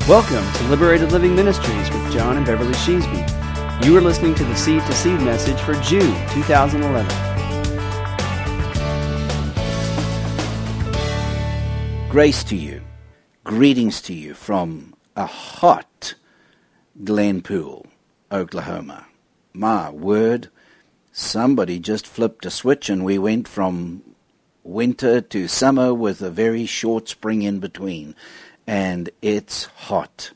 Welcome to Liberated Living Ministries with John and Beverly Sheesby. You are listening to the Seed to Seed message for June 2011. Grace to you. Greetings to you from a hot Glenpool, Oklahoma. My word, somebody just flipped a switch and we went from winter to summer with a very short spring in between. And it's hot.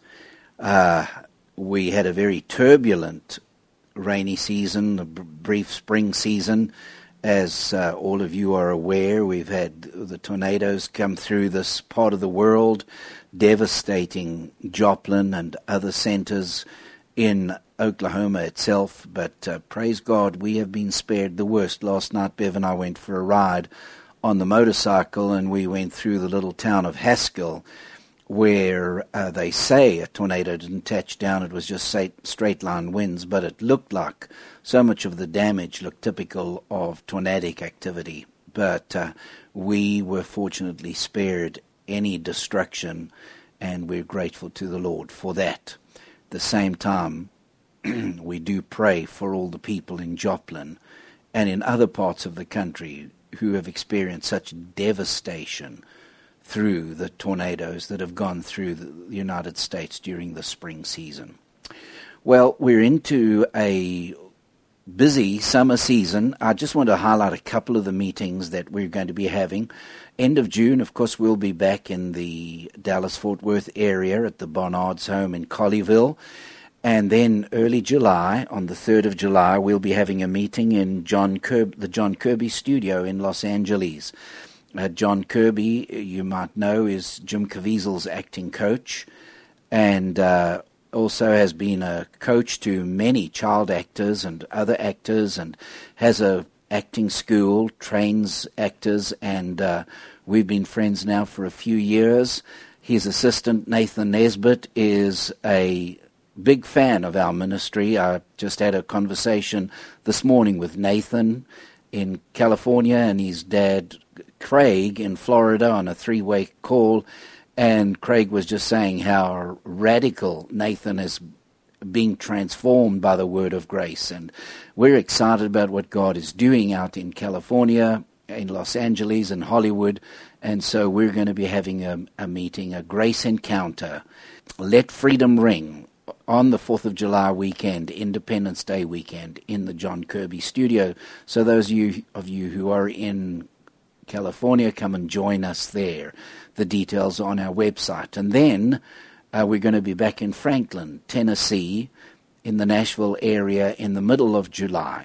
We had a very turbulent rainy season, a brief spring season. As all of you are aware, we've had the tornadoes come through this part of the world, devastating Joplin and other centers in Oklahoma itself. But praise God, we have been spared the worst. Last night, Bev and I went for a ride on the motorcycle, and we went through the little town of Haskell, where they say a tornado didn't touch down. It was just straight line winds, but it looked like so much of the damage looked typical of tornadic activity. But we were fortunately spared any destruction, and we're grateful to the Lord for that. At the same time, we do pray for all the people in Joplin and in other parts of the country who have experienced such devastation through the tornadoes that have gone through the United States during the spring season. Well, we're into a busy summer season. I just want to highlight a couple of the meetings that we're going to be having. End of June, of course, we'll be back in the Dallas-Fort Worth area at the Barnard's home in Colleyville. And then early July, on the 3rd of July, we'll be having a meeting in the John Kirby studio in Los Angeles. John Kirby, you might know, is Jim Caviezel's acting coach, and also has been a coach to many child actors and other actors, and has a acting school, trains actors, and we've been friends now for a few years. His assistant, Nathan Nesbitt, is a big fan of our ministry. I just had a conversation this morning with Nathan in California and his dad, Craig, in Florida on a three-way call, and Craig was just saying how radical Nathan is being transformed by the word of grace, and we're excited about what God is doing out in California, in Los Angeles, and Hollywood, and so we're going to be having a meeting, a grace encounter, Let Freedom Ring, on the 4th of July weekend, Independence Day weekend, in the John Kirby studio. So those of you who are in California, come and join us there. The details are on our website. And then we're going to be back in Franklin, Tennessee, in the Nashville area in the middle of July.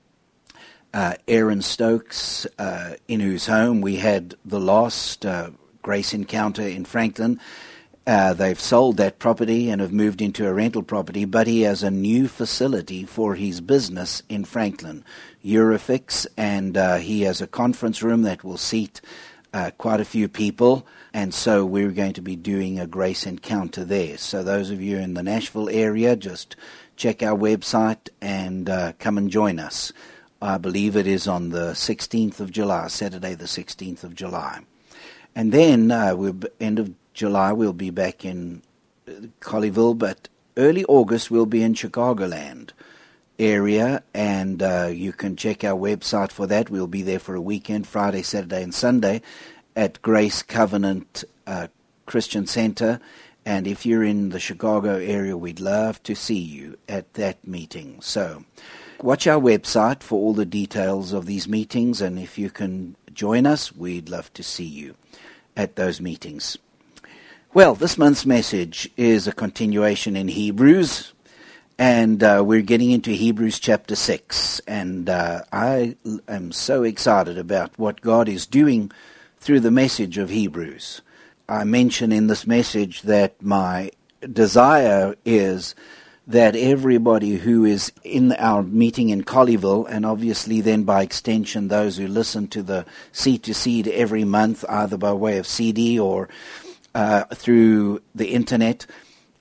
Aaron Stokes, in whose home we had the last grace encounter in Franklin, they've sold that property and have moved into a rental property, but he has a new facility for his business in Franklin, Eurofix, and he has a conference room that will seat quite a few people, and so we're going to be doing a grace encounter there. So those of you in the Nashville area, just check our website and come and join us. I believe it is on the 16th of July, Saturday the 16th of July. And then end of July, we'll be back in Colleyville, but early August, we'll be in Chicagoland area, and you can check our website for that. We'll be there for a weekend, Friday, Saturday, and Sunday at Grace Covenant Christian Center, and if you're in the Chicago area, we'd love to see you at that meeting. So watch our website for all the details of these meetings, and if you can join us, we'd love to see you at those meetings. Well, this month's message is a continuation in Hebrews, and we're getting into Hebrews chapter 6, and I am so excited about what God is doing through the message of Hebrews. I mention in this message that my desire is that everybody who is in our meeting in Colleyville, and obviously then by extension those who listen to the Seed to Seed every month, either by way of CD or through the internet,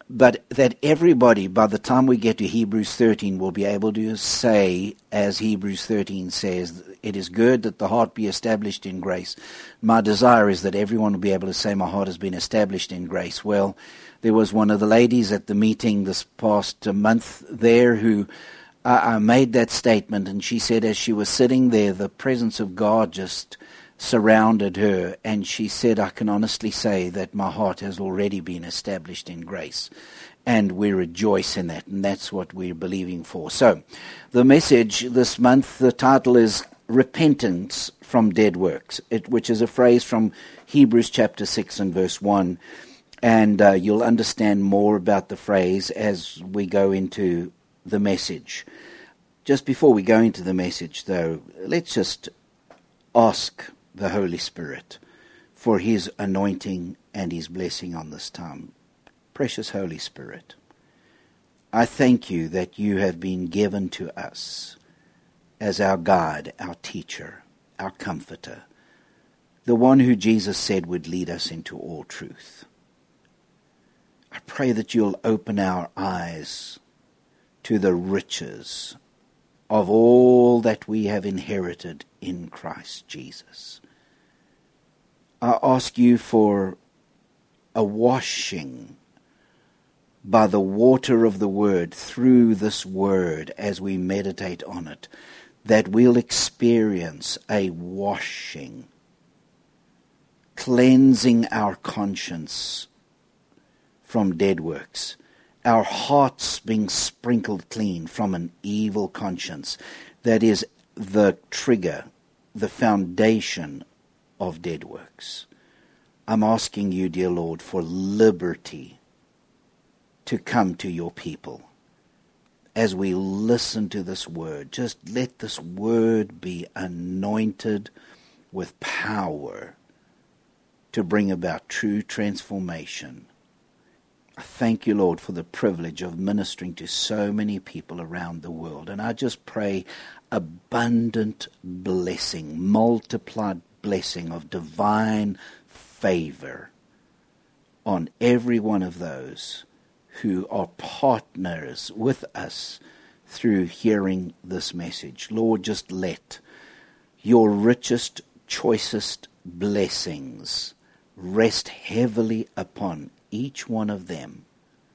but that everybody, by the time we get to Hebrews 13, will be able to say, as Hebrews 13 says, it is good that the heart be established in grace. My desire is that everyone will be able to say, my heart has been established in grace. Well, there was one of the ladies at the meeting this past month there who made that statement, and she said as she was sitting there, the presence of God just surrounded her, and she said, I can honestly say that my heart has already been established in grace, and we rejoice in that, and that's what we're believing for. So, the message this month, the title is Repentance from Dead Works, which is a phrase from Hebrews chapter 6 and verse 1, and you'll understand more about the phrase as we go into the message. Just before we go into the message, though, let's just ask the Holy Spirit for His anointing and His blessing on this time. Precious Holy Spirit, I thank You that You have been given to us as our guide, our teacher, our comforter, the one who Jesus said would lead us into all truth. I pray that You'll open our eyes to the riches of all that we have inherited in Christ Jesus. I ask You for a washing by the water of the Word through this Word as we meditate on it, that we'll experience a washing, cleansing our conscience from dead works, our hearts being sprinkled clean from an evil conscience that is the trigger, the foundation of dead works. I'm asking You, dear Lord, for liberty to come to Your people. As we listen to this word, just let this word be anointed with power to bring about true transformation. I thank You, Lord, for the privilege of ministering to so many people around the world. And I just pray abundant blessing, multiplied blessing of divine favor on every one of those who are partners with us through hearing this message. Lord, just let Your richest, choicest blessings rest heavily upon each one of them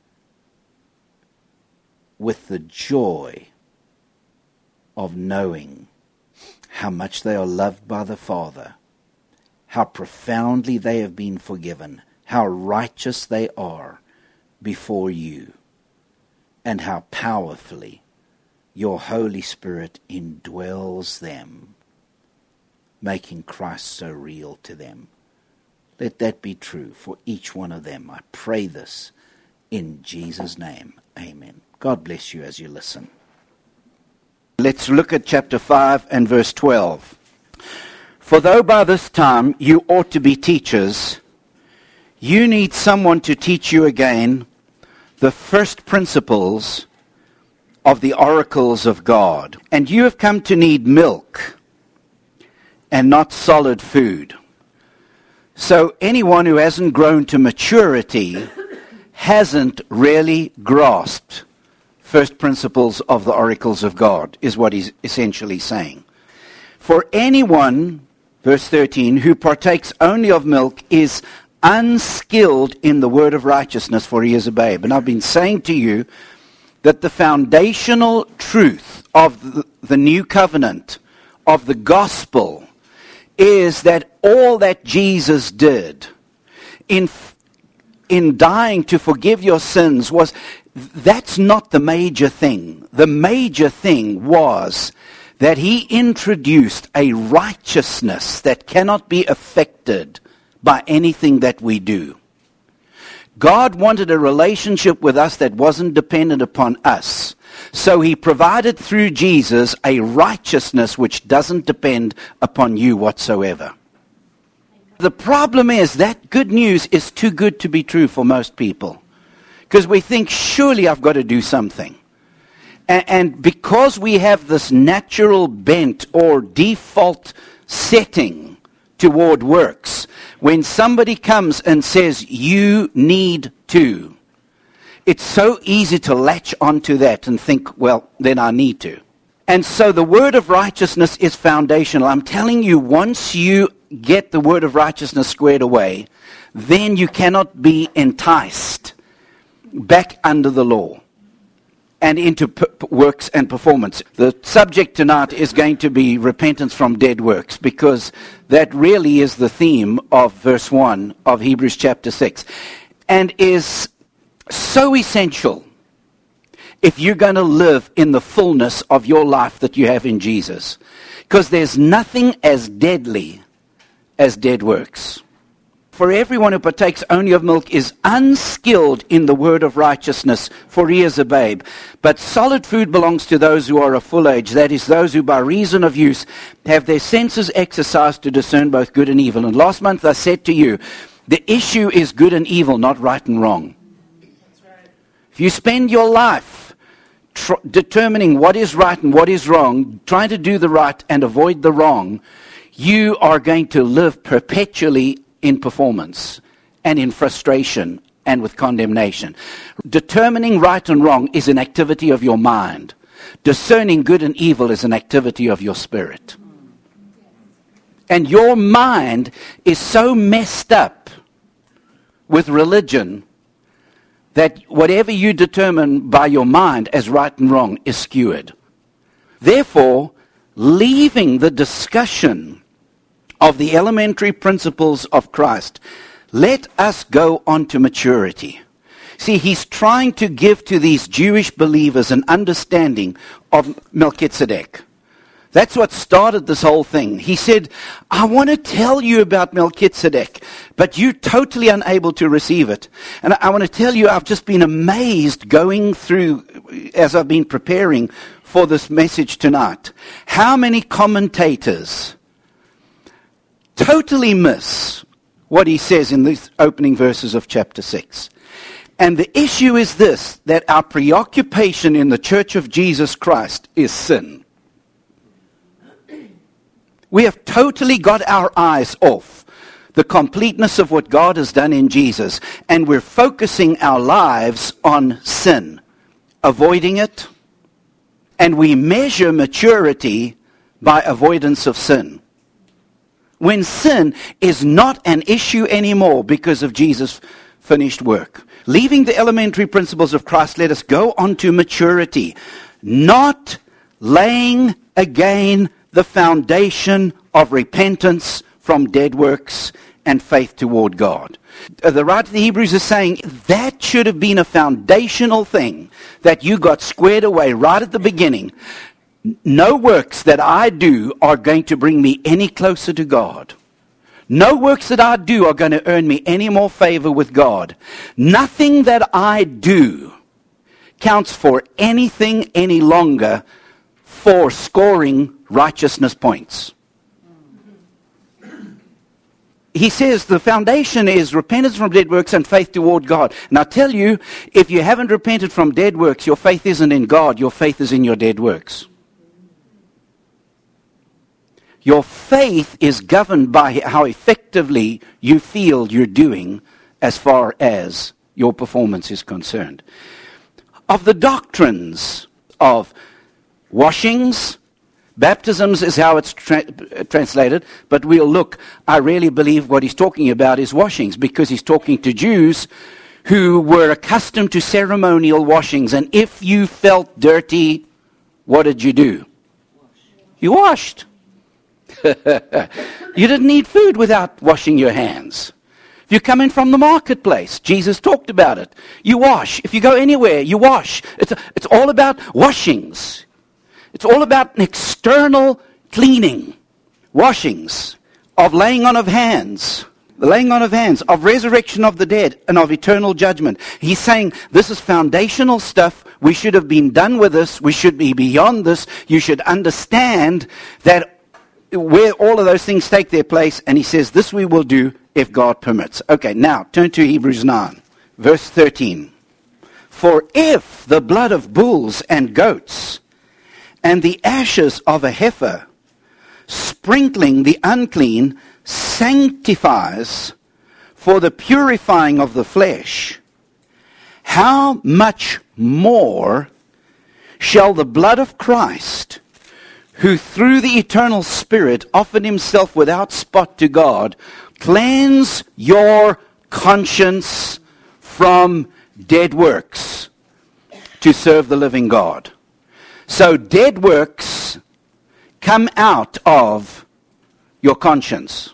with the joy of knowing how much they are loved by the Father, how profoundly they have been forgiven, how righteous they are before You, and how powerfully Your Holy Spirit indwells them, making Christ so real to them. Let that be true for each one of them. I pray this in Jesus' name. Amen. God bless you as you listen. Let's look at chapter 5 and verse 12. For though by this time you ought to be teachers, you need someone to teach you again the first principles of the oracles of God. And you have come to need milk and not solid food. So anyone who hasn't grown to maturity hasn't really grasped first principles of the oracles of God, is what he's essentially saying. For anyone, verse 13, who partakes only of milk is unskilled in the word of righteousness, for he is a babe. And I've been saying to you that the foundational truth of the new covenant, of the gospel, is that all that Jesus did in dying to forgive your sins that's not the major thing. The major thing was that he introduced a righteousness that cannot be affected by anything that we do. God wanted a relationship with us that wasn't dependent upon us. So he provided through Jesus a righteousness which doesn't depend upon you whatsoever. The problem is that good news is too good to be true for most people. Because we think, surely I've got to do something. And because we have this natural bent or default setting toward works, when somebody comes and says, you need to, it's so easy to latch onto that and think, well, then I need to. And so the word of righteousness is foundational. I'm telling you, once you get the word of righteousness squared away, then you cannot be enticed back under the law and into works and performance. The subject tonight is going to be repentance from dead works, because that really is the theme of verse 1 of Hebrews chapter 6, and is so essential if you're going to live in the fullness of your life that you have in Jesus. Because there's nothing as deadly as dead works. For everyone who partakes only of milk is unskilled in the word of righteousness, for he is a babe. But solid food belongs to those who are of full age, that is, those who by reason of use have their senses exercised to discern both good and evil. And last month I said to you, the issue is good and evil, not right and wrong. That's right. If you spend your life determining what is right and what is wrong, trying to do the right and avoid the wrong, you are going to live perpetually in performance and in frustration and with condemnation. Determining right and wrong is an activity of your mind. Discerning good and evil is an activity of your spirit. And your mind is so messed up with religion that whatever you determine by your mind as right and wrong is skewed. Therefore, leaving the discussion of the elementary principles of Christ, let us go on to maturity. See, he's trying to give to these Jewish believers an understanding of Melchizedek. That's what started this whole thing. He said, I want to tell you about Melchizedek, but you're totally unable to receive it. And I want to tell you, I've just been amazed going through, as I've been preparing for this message tonight, how many commentators totally miss what he says in these opening verses of chapter 6. And the issue is this, that our preoccupation in the Church of Jesus Christ is sin. We have totally got our eyes off the completeness of what God has done in Jesus, and we're focusing our lives on sin, avoiding it, and we measure maturity by avoidance of sin. When sin is not an issue anymore because of Jesus' finished work. Leaving the elementary principles of Christ, let us go on to maturity, not laying again the foundation of repentance from dead works and faith toward God. The writer of the Hebrews is saying that should have been a foundational thing that you got squared away right at the beginning. No works that I do are going to bring me any closer to God. No works that I do are going to earn me any more favor with God. Nothing that I do counts for anything any longer for scoring righteousness points. He says the foundation is repentance from dead works and faith toward God. And I tell you, if you haven't repented from dead works, your faith isn't in God, your faith is in your dead works. Your faith is governed by how effectively you feel you're doing as far as your performance is concerned. Of the doctrines of washings, baptisms is how it's translated, but we'll look. I really believe what he's talking about is washings, because he's talking to Jews who were accustomed to ceremonial washings. And if you felt dirty, what did you do? You washed. You didn't eat food without washing your hands. If you come in from the marketplace, Jesus talked about it. You wash. If you go anywhere, you wash. It's all about washings. It's all about an external cleaning. Washings of laying on of hands. The laying on of hands, of resurrection of the dead, and of eternal judgment. He's saying this is foundational stuff. We should have been done with this. We should be beyond this. You should understand that where all of those things take their place, and he says this we will do if God permits. Okay, now turn to Hebrews 9, verse 13. For if the blood of bulls and goats and the ashes of a heifer, sprinkling the unclean, sanctifies for the purifying of the flesh, how much more shall the blood of Christ, who through the eternal Spirit offered himself without spot to God, cleanse your conscience from dead works to serve the living God. So dead works come out of your conscience.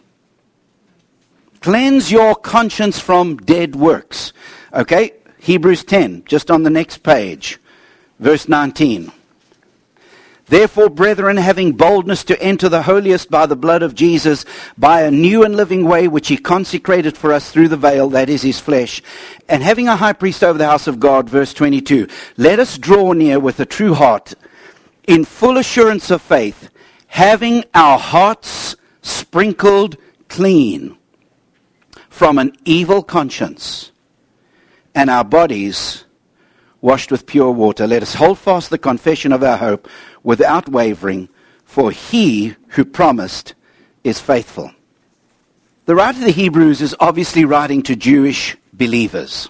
Cleanse your conscience from dead works. Okay, Hebrews 10, just on the next page, verse 19. Therefore, brethren, having boldness to enter the holiest by the blood of Jesus, by a new and living way which he consecrated for us through the veil, that is his flesh, and having a high priest over the house of God, verse 22, let us draw near with a true heart, in full assurance of faith, having our hearts sprinkled clean from an evil conscience, and our bodies washed with pure water. Let us hold fast the confession of our hope without wavering, for he who promised is faithful. The writer of the Hebrews is obviously writing to Jewish believers.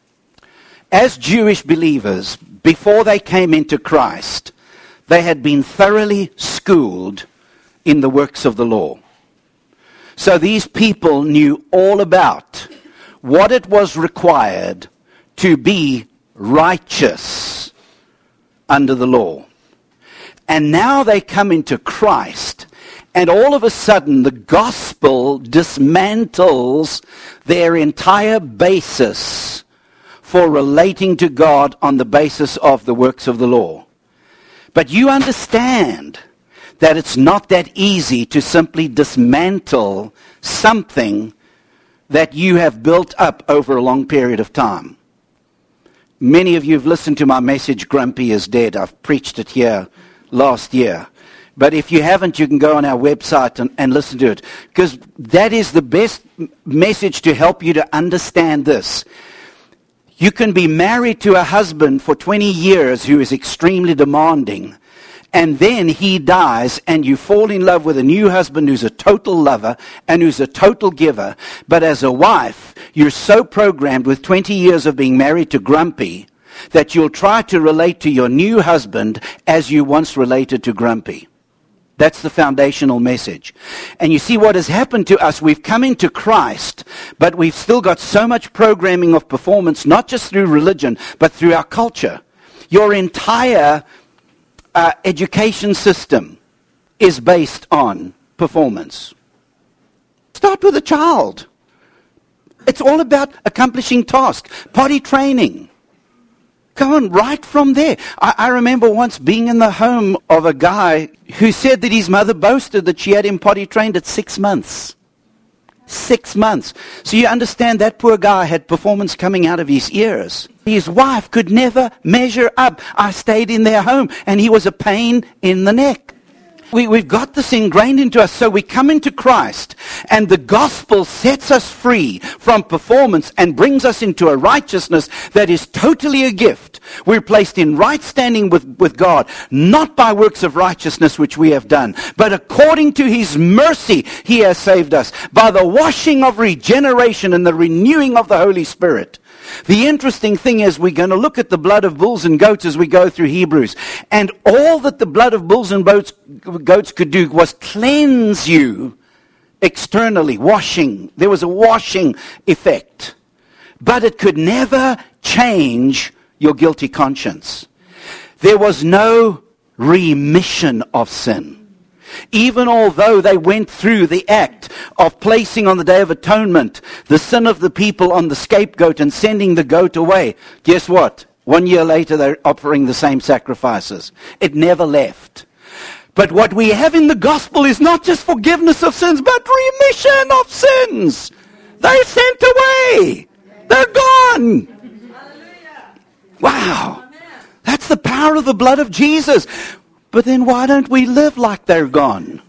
As Jewish believers, before they came into Christ, they had been thoroughly schooled in the works of the law. So these people knew all about what it was required to be righteous under the law. And now they come into Christ, and all of a sudden the gospel dismantles their entire basis for relating to God on the basis of the works of the law. But you understand that it's not that easy to simply dismantle something that you have built up over a long period of time. Many of you have listened to my message, Grumpy is Dead. I've preached it here last year. But if you haven't, you can go on our website and listen to it. Because that is the best message to help you to understand this. You can be married to a husband for 20 years who is extremely demanding, and then he dies and you fall in love with a new husband who's a total lover and who's a total giver. But as a wife, you're so programmed with 20 years of being married to Grumpy that you'll try to relate to your new husband as you once related to Grumpy. That's the foundational message. And you see what has happened to us. We've come into Christ, but we've still got so much programming of performance, not just through religion, but through our culture. Your entire education system is based on performance. Start with a child. It's all about accomplishing tasks, potty training. Go on, right from there. I remember once being in the home of a guy who said that his mother boasted that she had him potty trained at 6 months. 6 months. So you understand that poor guy had performance coming out of his ears. His wife could never measure up. I stayed in their home and he was a pain in the neck. We've got this ingrained into us. So we come into Christ and the gospel sets us free from performance and brings us into a righteousness that is totally a gift. We're placed in right standing with God, not by works of righteousness which we have done, but according to his mercy he has saved us by the washing of regeneration and the renewing of the Holy Spirit. The interesting thing is we're going to look at the blood of bulls and goats as we go through Hebrews. And all that the blood of bulls and goats could do was cleanse you externally, washing. There was a washing effect. But it could never change your guilty conscience. There was no remission of sin. Even although they went through the act of placing on the Day of Atonement the sin of the people on the scapegoat and sending the goat away, guess what? 1 year later they're offering the same sacrifices. It never left. But what we have in the gospel is not just forgiveness of sins, but remission of sins. They're sent away. They're gone. Wow. That's the power of the blood of Jesus. But then why don't we live like they're gone?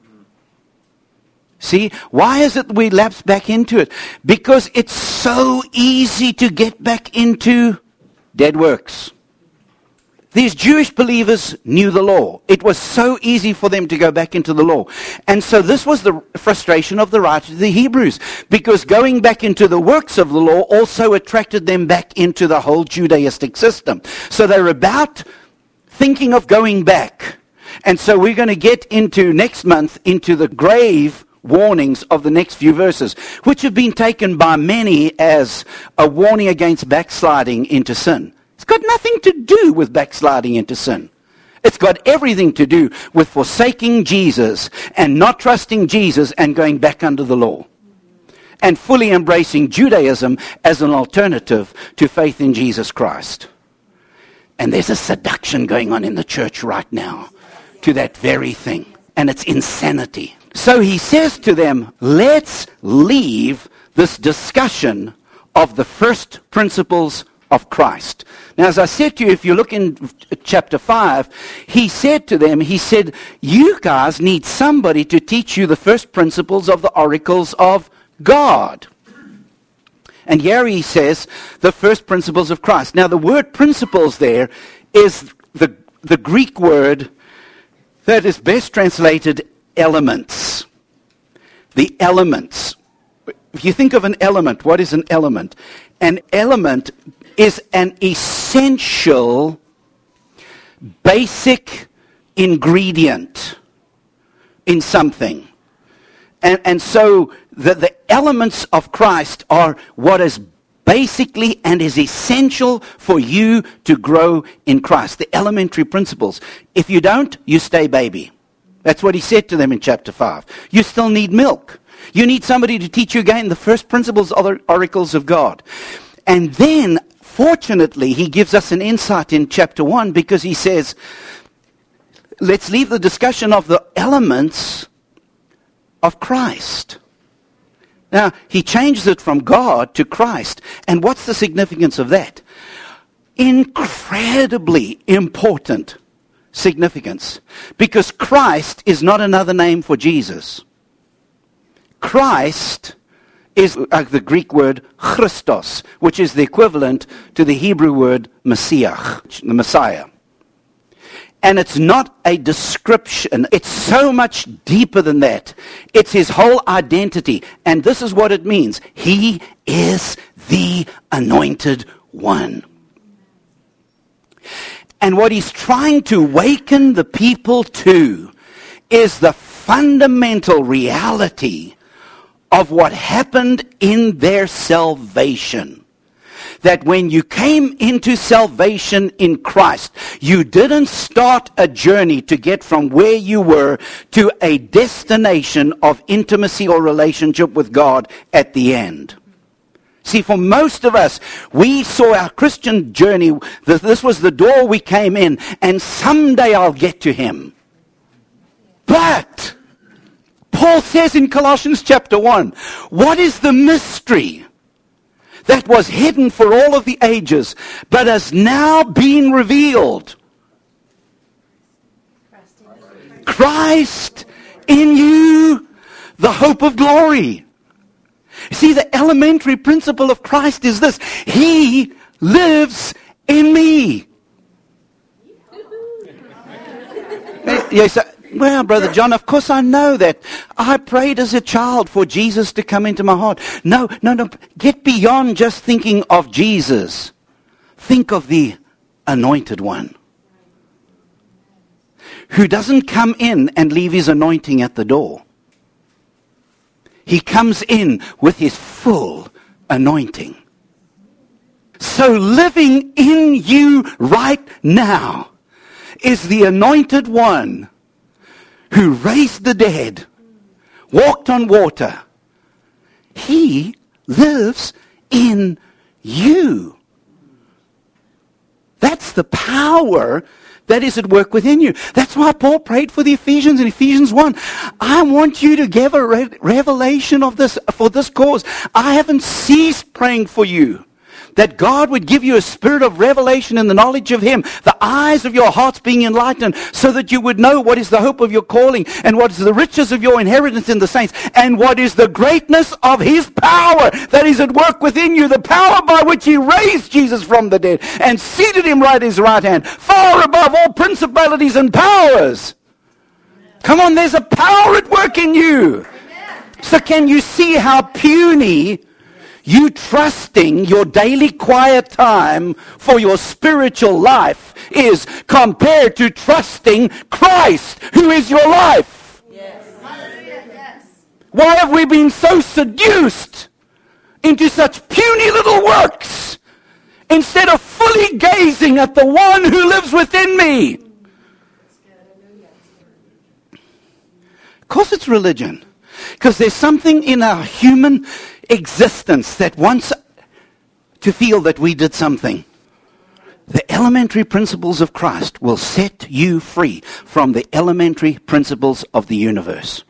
See, why is it we lapse back into it? Because it's so easy to get back into dead works. These Jewish believers knew the law. It was so easy for them to go back into the law. And so this was the frustration of the writer to the Hebrews, because going back into the works of the law also attracted them back into the whole Judaistic system. So they're about thinking of going back. And so we're going to get into next month into the grave warnings of the next few verses, which have been taken by many as a warning against backsliding into sin. It's got nothing to do with backsliding into sin. It's got everything to do with forsaking Jesus and not trusting Jesus and going back under the law. And fully embracing Judaism as an alternative to faith in Jesus Christ. And there's a seduction going on in the church right now to that very thing. And it's insanity. So he says to them, let's leave this discussion of the first principles of Christ. Now, as I said to you, if you look in chapter 5, he said to them, you guys need somebody to teach you the first principles of the oracles of God. And here he says, the first principles of Christ. Now, the word principles there is the Greek word that is best translated elements. The elements. If you think of an element, what is an element? An element is an essential, basic ingredient in something. And so the elements of Christ are what is basically and is essential for you to grow in Christ. The elementary principles. If you don't, you stay baby. That's what he said to them in chapter 5. You still need milk. You need somebody to teach you again the first principles of the oracles of God. And then, fortunately, he gives us an insight in chapter 1 because he says, let's leave the discussion of the elements of Christ. Now, he changes it from God to Christ. And what's the significance of that? Incredibly important significance. Because Christ is not another name for Jesus. Christ is the Greek word Christos, which is the equivalent to the Hebrew word Messiah, the Messiah. And it's not a description. It's so much deeper than that. It's his whole identity. And this is what it means. He is the anointed one. And what he's trying to awaken the people to is the fundamental reality of what happened in their salvation. That when you came into salvation in Christ, you didn't start a journey to get from where you were to a destination of intimacy or relationship with God at the end. See, for most of us, we saw our Christian journey, this was the door we came in, and someday I'll get to him. But Paul says in Colossians chapter 1, what is the mystery that was hidden for all of the ages, but has now been revealed? Christ in you, the hope of glory. See, the elementary principle of Christ is this. He lives in me. Yes, well, Brother John, of course I know that. I prayed as a child for Jesus to come into my heart. No. Get beyond just thinking of Jesus. Think of the anointed one, who doesn't come in and leave his anointing at the door. He comes in with his full anointing. So living in you right now is the anointed one who raised the dead, walked on water. He lives in you. That's the power that is at work within you. That's why Paul prayed for the Ephesians in Ephesians 1. I want you to give a revelation of this for this cause. I haven't ceased praying for you, That God would give you a spirit of revelation in the knowledge of Him, the eyes of your hearts being enlightened, so that you would know what is the hope of your calling, and what is the riches of your inheritance in the saints, and what is the greatness of His power that is at work within you, the power by which He raised Jesus from the dead, and seated Him right at His right hand, far above all principalities and powers. Come on, there's a power at work in you. So can you see how puny you trusting your daily quiet time for your spiritual life is compared to trusting Christ, who is your life? Yes. Why have we been so seduced into such puny little works instead of fully gazing at the one who lives within me? Of course it's religion. Because there's something in our human existence that wants to feel that we did something. The elementary principles of Christ will set you free from the elementary principles of the universe.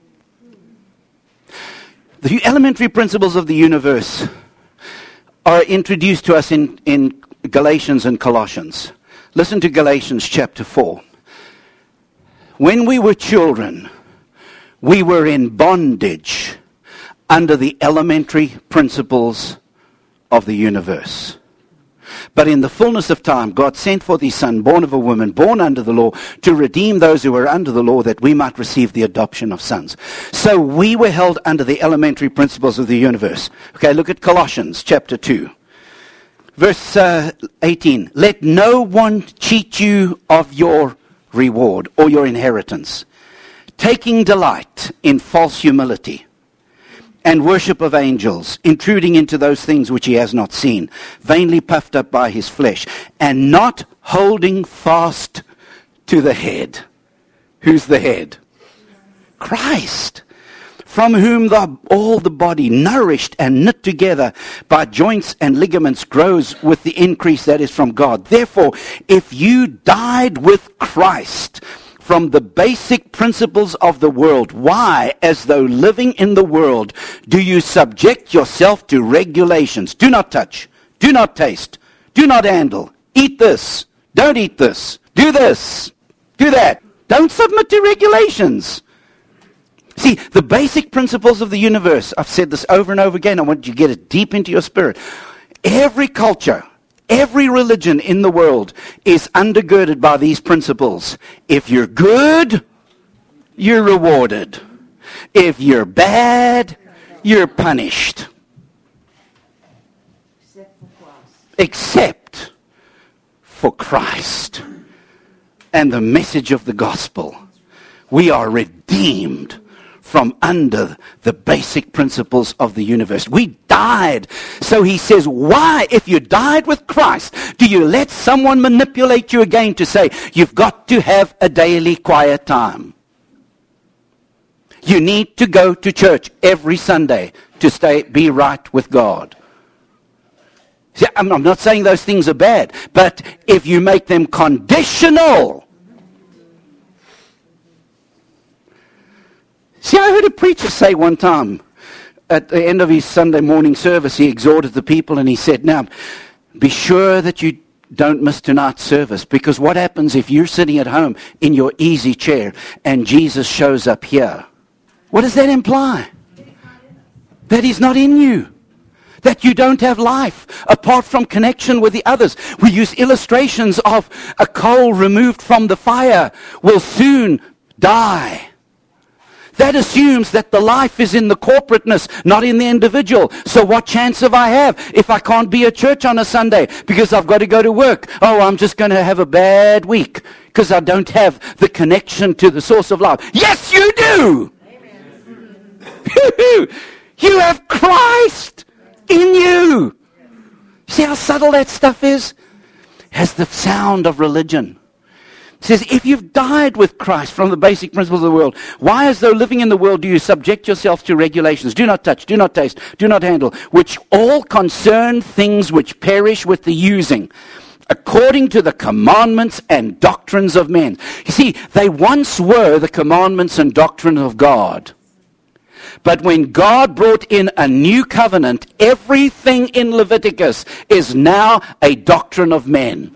The elementary principles of the universe are introduced to us in Galatians and Colossians. Listen to Galatians chapter 4. When we were children, we were in bondage under the elementary principles of the universe. But in the fullness of time, God sent forth His Son, born of a woman, born under the law, to redeem those who were under the law, that we might receive the adoption of sons. So we were held under the elementary principles of the universe. Okay, look at Colossians chapter 2. Verse 18. Let no one cheat you of your reward or your inheritance, taking delight in false humility and worship of angels, intruding into those things which he has not seen, vainly puffed up by his flesh, and not holding fast to the head. Who's the head? Christ, from whom all the body, nourished and knit together by joints and ligaments, grows with the increase that is from God. Therefore, if you died with Christ from the basic principles of the world, why, as though living in the world, do you subject yourself to regulations? Do not touch, do not taste, do not handle, eat this, don't eat this, do that. Don't submit to regulations. See, the basic principles of the universe, I've said this over and over again, I want you to get it deep into your spirit. Every culture, every religion in the world is undergirded by these principles. If you're good, you're rewarded. If you're bad, you're punished. Except for Christ and the message of the gospel. We are redeemed from under the basic principles of the universe. We died. So he says, why, if you died with Christ, do you let someone manipulate you again to say, you've got to have a daily quiet time? You need to go to church every Sunday to be right with God. See, I'm not saying those things are bad, but if you make them conditional. See, I heard a preacher say one time, at the end of his Sunday morning service, he exhorted the people and he said, now, be sure that you don't miss tonight's service, because what happens if you're sitting at home in your easy chair and Jesus shows up here? What does that imply? That he's not in you. That you don't have life apart from connection with the others. We use illustrations of a coal removed from the fire will soon die. That assumes that the life is in the corporateness, not in the individual. So what chance have I if I can't be at church on a Sunday because I've got to go to work? Oh, I'm just going to have a bad week because I don't have the connection to the source of life. Yes, you do. Amen. You have Christ in you. See how subtle that stuff is? Has the sound of religion. It says, if you've died with Christ from the basic principles of the world, why, as though living in the world, do you subject yourself to regulations? Do not touch, do not taste, do not handle, which all concern things which perish with the using, according to the commandments and doctrines of men. You see, they once were the commandments and doctrines of God. But when God brought in a new covenant, everything in Leviticus is now a doctrine of men.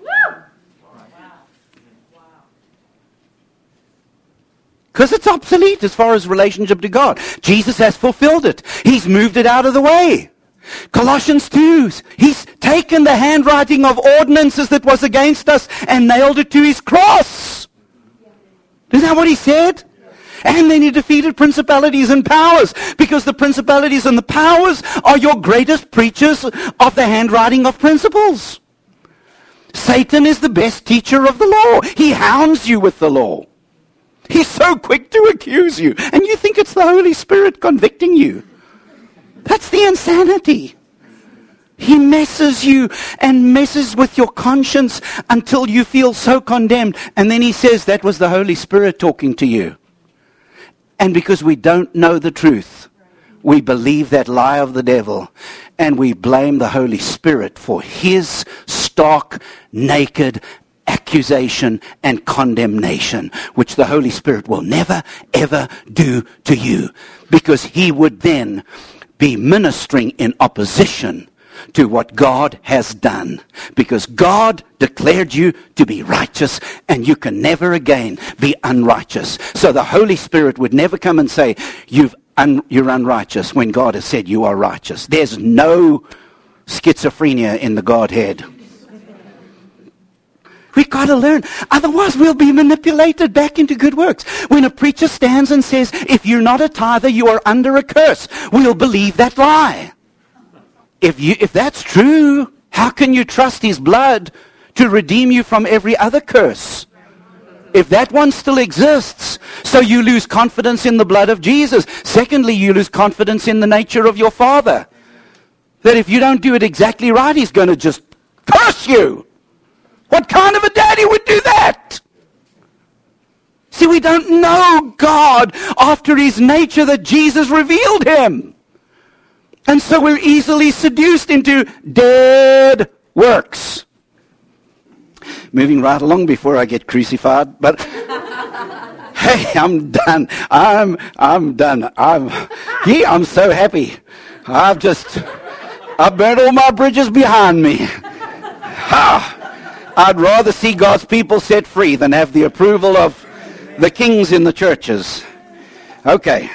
Because it's obsolete as far as relationship to God. Jesus has fulfilled it. He's moved it out of the way. Colossians 2, he's taken the handwriting of ordinances that was against us and nailed it to his cross. Isn't that what he said? And then he defeated principalities and powers, because the principalities and the powers are your greatest preachers of the handwriting of principles. Satan is the best teacher of the law. He hounds you with the law. He's so quick to accuse you, and you think it's the Holy Spirit convicting you. That's the insanity. He messes you and messes with your conscience until you feel so condemned. And then he says that was the Holy Spirit talking to you. And because we don't know the truth, we believe that lie of the devil. And we blame the Holy Spirit for his stark, naked accusation and condemnation, which the Holy Spirit will never, ever do to you. Because he would then be ministering in opposition to what God has done. Because God declared you to be righteous, and you can never again be unrighteous. So the Holy Spirit would never come and say, you're unrighteous, when God has said you are righteous. There's no schizophrenia in the Godhead. We've got to learn. Otherwise, we'll be manipulated back into good works. When a preacher stands and says, if you're not a tither, you are under a curse, we'll believe that lie. If that's true, how can you trust his blood to redeem you from every other curse? If that one still exists, so you lose confidence in the blood of Jesus. Secondly, you lose confidence in the nature of your Father. That if you don't do it exactly right, he's going to just curse you. What kind of a daddy would do that? See, we don't know God after his nature that Jesus revealed him. And so we're easily seduced into dead works. Moving right along before I get crucified, but hey, I'm done. I'm done. I'm so happy. I've burned all my bridges behind me. I'd rather see God's people set free than have the approval of the kings in the churches. Okay.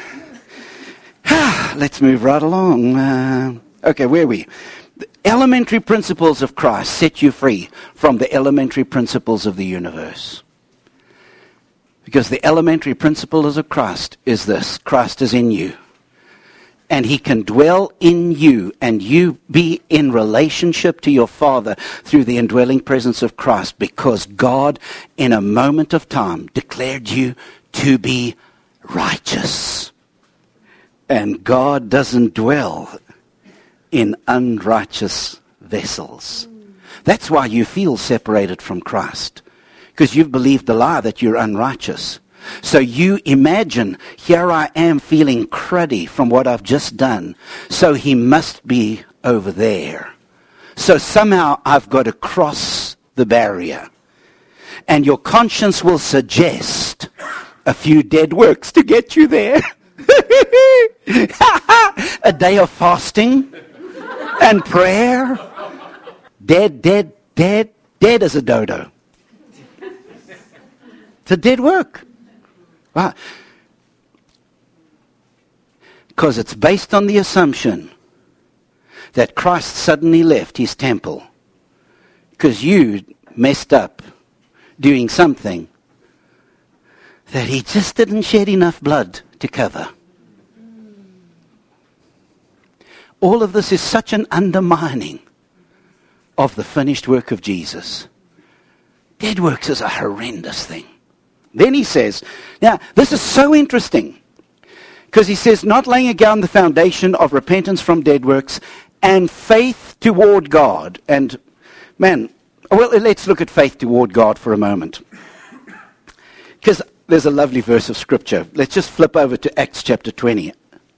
Let's move right along. Okay, where are we? The elementary principles of Christ set you free from the elementary principles of the universe. Because the elementary principles of Christ is this: Christ is in you. And he can dwell in you, and you be in relationship to your Father through the indwelling presence of Christ, because God, in a moment of time, declared you to be righteous. And God doesn't dwell in unrighteous vessels. That's why you feel separated from Christ, because you've believed the lie that you're unrighteous. So you imagine, here I am feeling cruddy from what I've just done, so he must be over there. So somehow I've got to cross the barrier. And your conscience will suggest a few dead works to get you there. A day of fasting and prayer. Dead as a dodo. It's a dead work. Why? Because it's based on the assumption that Christ suddenly left his temple because you messed up doing something that he just didn't shed enough blood to cover. All of this is such an undermining of the finished work of Jesus. Dead works is a horrendous thing. Then he says, now this is so interesting, because he says, not laying down the foundation of repentance from dead works and faith toward God. And man, well, let's look at faith toward God for a moment. Because there's a lovely verse of scripture. Let's just flip over to Acts chapter 20.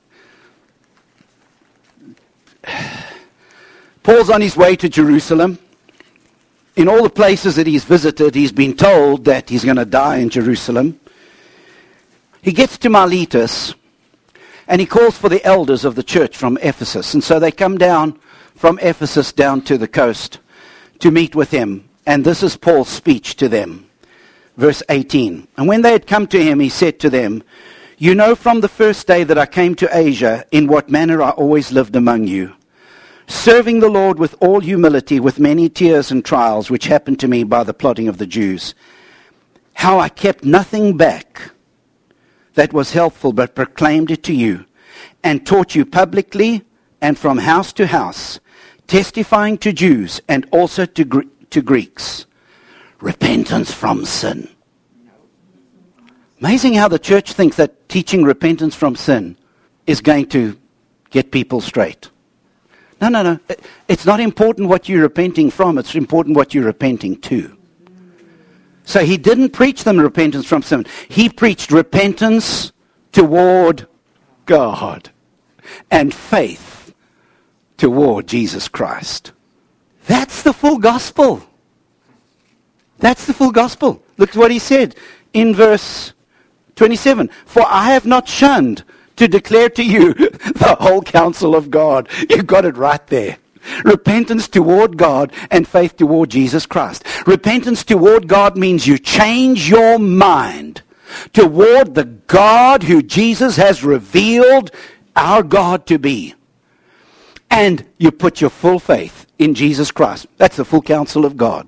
Paul's on his way to Jerusalem. In all the places that he's visited, he's been told that he's going to die in Jerusalem. He gets to Miletus, And he calls for the elders of the church from Ephesus. And so they come down from Ephesus down to the coast to meet with him. And this is Paul's speech to them. Verse 18. And when they had come to him, he said to them, "You know from the first day that I came to Asia, in what manner I always lived among you, serving the Lord with all humility, with many tears and trials, which happened to me by the plotting of the Jews. How I kept nothing back that was helpful, but proclaimed it to you, and taught you publicly and from house to house, testifying to Jews and also to Greeks, repentance from sin." Amazing how the church thinks that teaching repentance from sin is going to get people straight. No. It's not important what you're repenting from. It's important what you're repenting to. So he didn't preach them repentance from sin. He preached repentance toward God and faith toward Jesus Christ. That's the full gospel. That's the full gospel. Look at what he said in verse 27. "For I have not shunned to declare to you the whole counsel of God." You got it right there. Repentance toward God and faith toward Jesus Christ. Repentance toward God means you change your mind toward the God who Jesus has revealed our God to be. And you put your full faith in Jesus Christ. That's the full counsel of God.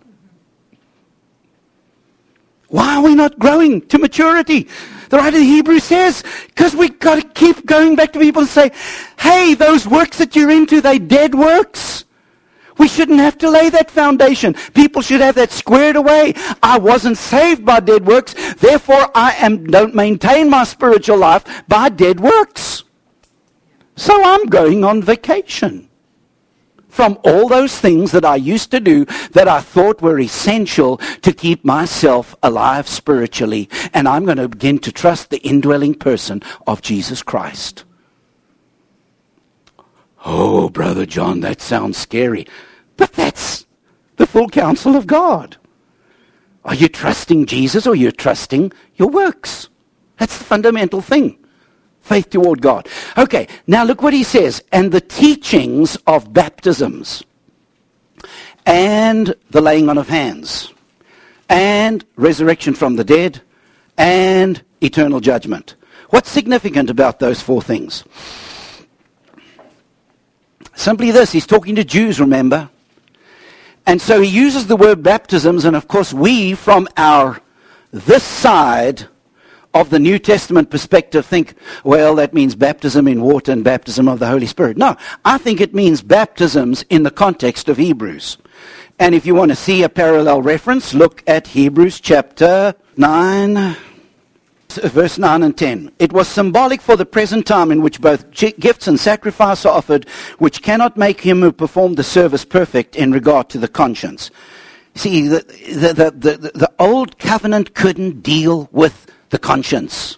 Why are we not growing to maturity? The writer of Hebrews says, because we've got to keep going back to people and say, hey, those works that you're into, they dead works. We shouldn't have to lay that foundation. People should have that squared away. I wasn't saved by dead works, therefore don't maintain my spiritual life by dead works. So I'm going on vacation from all those things that I used to do that I thought were essential to keep myself alive spiritually. And I'm going to begin to trust the indwelling person of Jesus Christ. Oh, Brother John, that sounds scary. But that's the full counsel of God. Are you trusting Jesus or are you trusting your works? That's the fundamental thing. Faith toward God. Okay, now look what he says. And the teachings of baptisms, and the laying on of hands, and resurrection from the dead, and eternal judgment. What's significant about those four things? Simply this, he's talking to Jews, remember? And so he uses the word baptisms, and of course we, from this side of the New Testament perspective, think, well, that means baptism in water and baptism of the Holy Spirit. No, I think it means baptisms in the context of Hebrews. And if you want to see a parallel reference, look at Hebrews chapter 9, verse 9 and 10. It was symbolic for the present time in which both gifts and sacrifice are offered, which cannot make him who performed the service perfect in regard to the conscience. See, the old covenant couldn't deal with the conscience.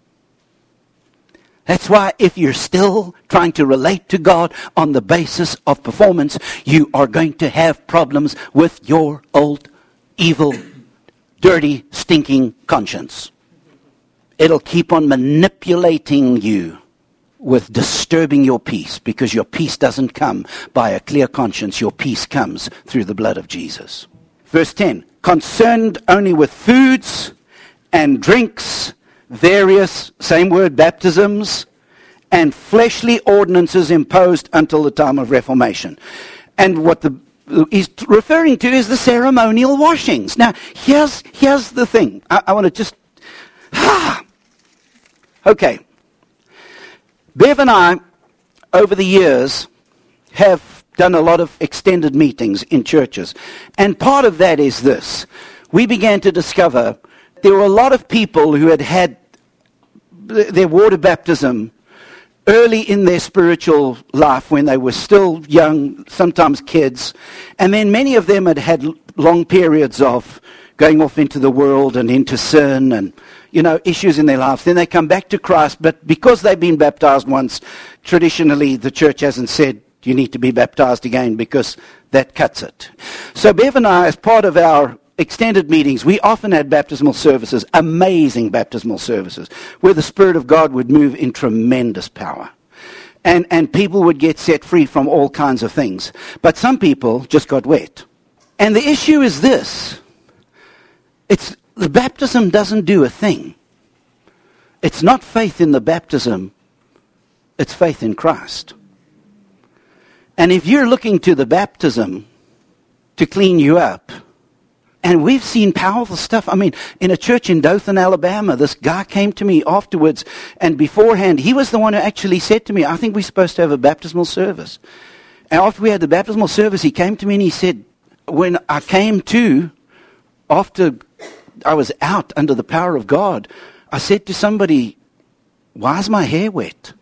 That's why if you're still trying to relate to God on the basis of performance, you are going to have problems with your old, evil, dirty, stinking conscience. It'll keep on manipulating you with disturbing your peace, because your peace doesn't come by a clear conscience. Your peace comes through the blood of Jesus. Verse 10, concerned only with foods and drinks, various, same word, baptisms, and fleshly ordinances imposed until the time of Reformation. And what he's referring to is the ceremonial washings. Now, here's the thing. I want to just... Okay. Bev and I, over the years, have done a lot of extended meetings in churches. And part of that is this. We began to discover there were a lot of people who had their water baptism early in their spiritual life when they were still young, sometimes kids. And then many of them had long periods of going off into the world and into sin and, issues in their lives. Then they come back to Christ, but because they've been baptized once, traditionally the church hasn't said you need to be baptized again because that cuts it. So Bev and I, as part of our extended meetings, we often had baptismal services, amazing baptismal services, where the Spirit of God would move in tremendous power. And people would get set free from all kinds of things. But some people just got wet. And the issue is this. The baptism doesn't do a thing. It's not faith in the baptism. It's faith in Christ. And if you're looking to the baptism to clean you up, and we've seen powerful stuff. I mean, in a church in Dothan, Alabama, this guy came to me afterwards, and beforehand, he was the one who actually said to me, I think we're supposed to have a baptismal service. And after we had the baptismal service, he came to me and he said, when I came to, after I was out under the power of God, I said to somebody, why is my hair wet?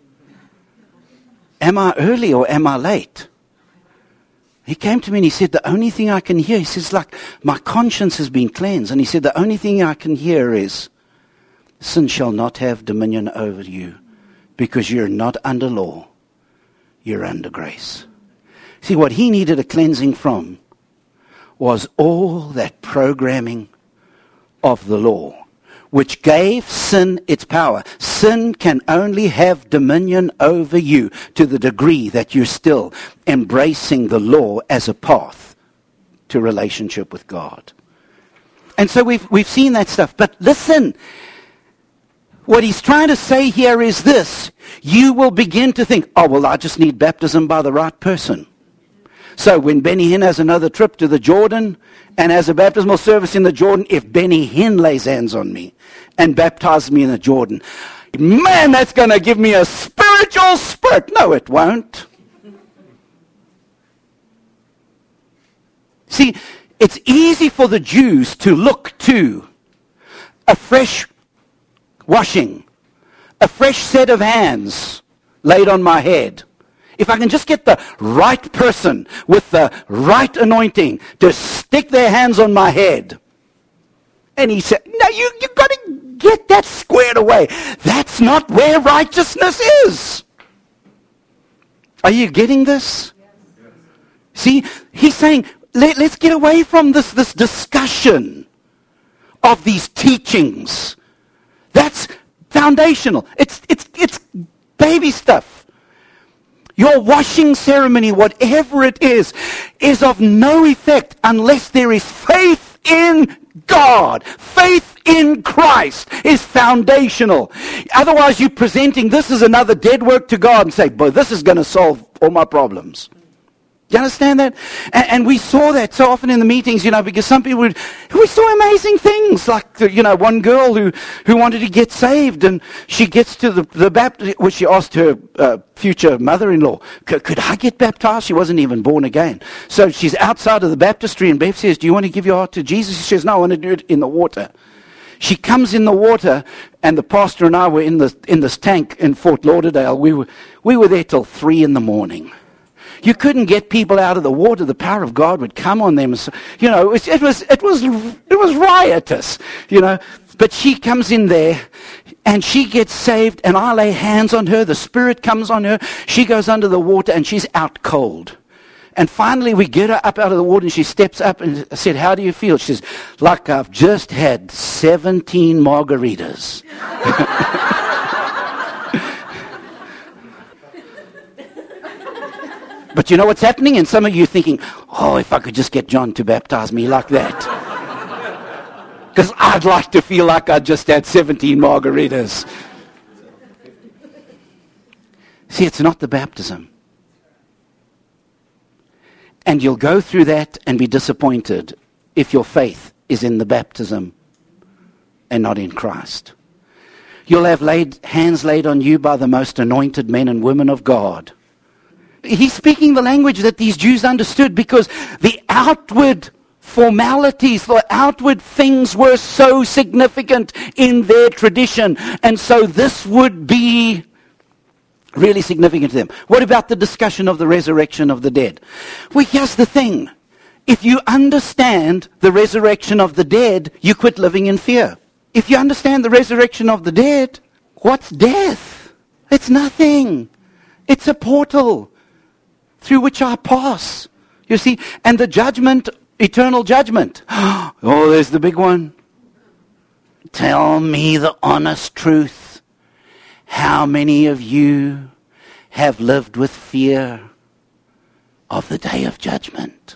Am I early or am I late? He came to me and he said, the only thing I can hear, he says, like, my conscience has been cleansed. And he said, the only thing I can hear is, sin shall not have dominion over you, because you're not under law, you're under grace. See, what he needed a cleansing from was all that programming of the law, which gave sin its power. Sin can only have dominion over you to the degree that you're still embracing the law as a path to relationship with God. And so we've seen that stuff. But listen, what he's trying to say here is this. You will begin to think, oh, well, I just need baptism by the right person. So when Benny Hinn has another trip to the Jordan and has a baptismal service in the Jordan, if Benny Hinn lays hands on me and baptizes me in the Jordan, man, that's going to give me a spiritual spurt. No, it won't. See, it's easy for the Jews to look to a fresh washing, a fresh set of hands laid on my head. If I can just get the right person with the right anointing to stick their hands on my head. And he said, no, you've got to get that squared away. That's not where righteousness is. Are you getting this? Yes. See, he's saying, let's get away from this discussion of these teachings. That's foundational. It's baby stuff. Your washing ceremony, whatever it is of no effect unless there is faith in God. Faith in Christ is foundational. Otherwise, you're presenting this as another dead work to God and say, boy, this is going to solve all my problems. Do you understand that? And we saw that so often in the meetings, because some people we saw amazing things, like, one girl who wanted to get saved, and she gets to the baptism, which she asked her future mother-in-law, could I get baptized? She wasn't even born again. So she's outside of the baptistry, and Bev says, do you want to give your heart to Jesus? She says, no, I want to do it in the water. She comes in the water, and the pastor and I were in this tank in Fort Lauderdale. We were there till 3 a.m. You couldn't get people out of the water. The power of God would come on them. It was riotous, But she comes in there, and she gets saved, and I lay hands on her. The Spirit comes on her. She goes under the water, and she's out cold. And finally, we get her up out of the water, and she steps up and said, how do you feel? She says, like I've just had 17 margaritas. But you know what's happening? And some of you are thinking, oh, if I could just get John to baptize me like that. Because I'd like to feel like I just had 17 margaritas. See, it's not the baptism. And you'll go through that and be disappointed if your faith is in the baptism and not in Christ. You'll have hands laid on you by the most anointed men and women of God. He's speaking the language that these Jews understood, because the outward formalities, the outward things were so significant in their tradition. And so this would be really significant to them. What about the discussion of the resurrection of the dead? Well, here's the thing. If you understand the resurrection of the dead, you quit living in fear. If you understand the resurrection of the dead, what's death? It's nothing. It's a portal through which I pass. You see, and the judgment eternal judgment. Oh, there's the big one. Tell me the honest truth. How many of you have lived with fear of the day of judgment?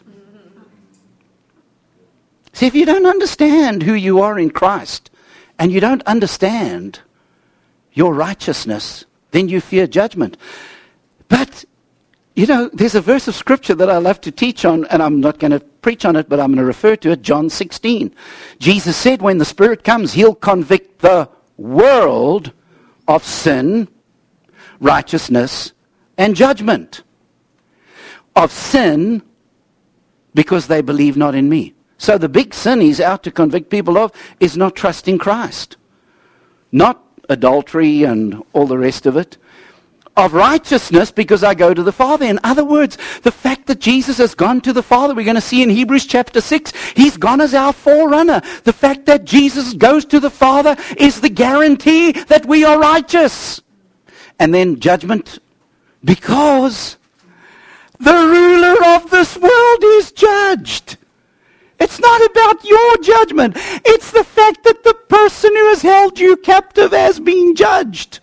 See, if you don't understand who you are in Christ, and you don't understand your righteousness, then you fear judgment. But, there's a verse of Scripture that I love to teach on, and I'm not going to preach on it, but I'm going to refer to it, John 16. Jesus said when the Spirit comes, He'll convict the world of sin, righteousness, and judgment. Of sin, because they believe not in me. So the big sin He's out to convict people of is not trusting Christ. Not adultery and all the rest of it. Of righteousness, because I go to the Father. In other words, the fact that Jesus has gone to the Father, we're going to see in Hebrews chapter 6, He's gone as our forerunner. The fact that Jesus goes to the Father is the guarantee that we are righteous. And then judgment, because the ruler of this world is judged. It's not about your judgment. It's the fact that the person who has held you captive has been judged.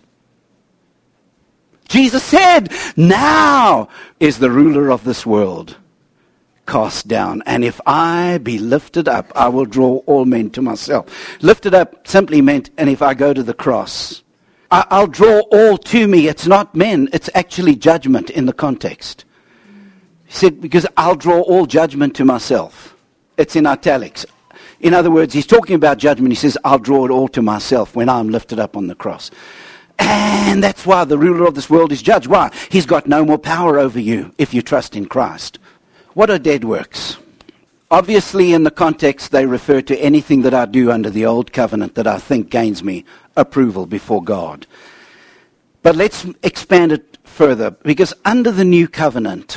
Jesus said, now is the ruler of this world cast down. And if I be lifted up, I will draw all men to myself. Lifted up simply meant, and if I go to the cross, I'll draw all to me. It's not men, it's actually judgment in the context. He said, because I'll draw all judgment to myself. It's in italics. In other words, He's talking about judgment. He says, I'll draw it all to myself when I'm lifted up on the cross. And that's why the ruler of this world is judged. Why? He's got no more power over you if you trust in Christ. What are dead works? Obviously, in the context, they refer to anything that I do under the old covenant that I think gains me approval before God. But let's expand it further, because under the new covenant,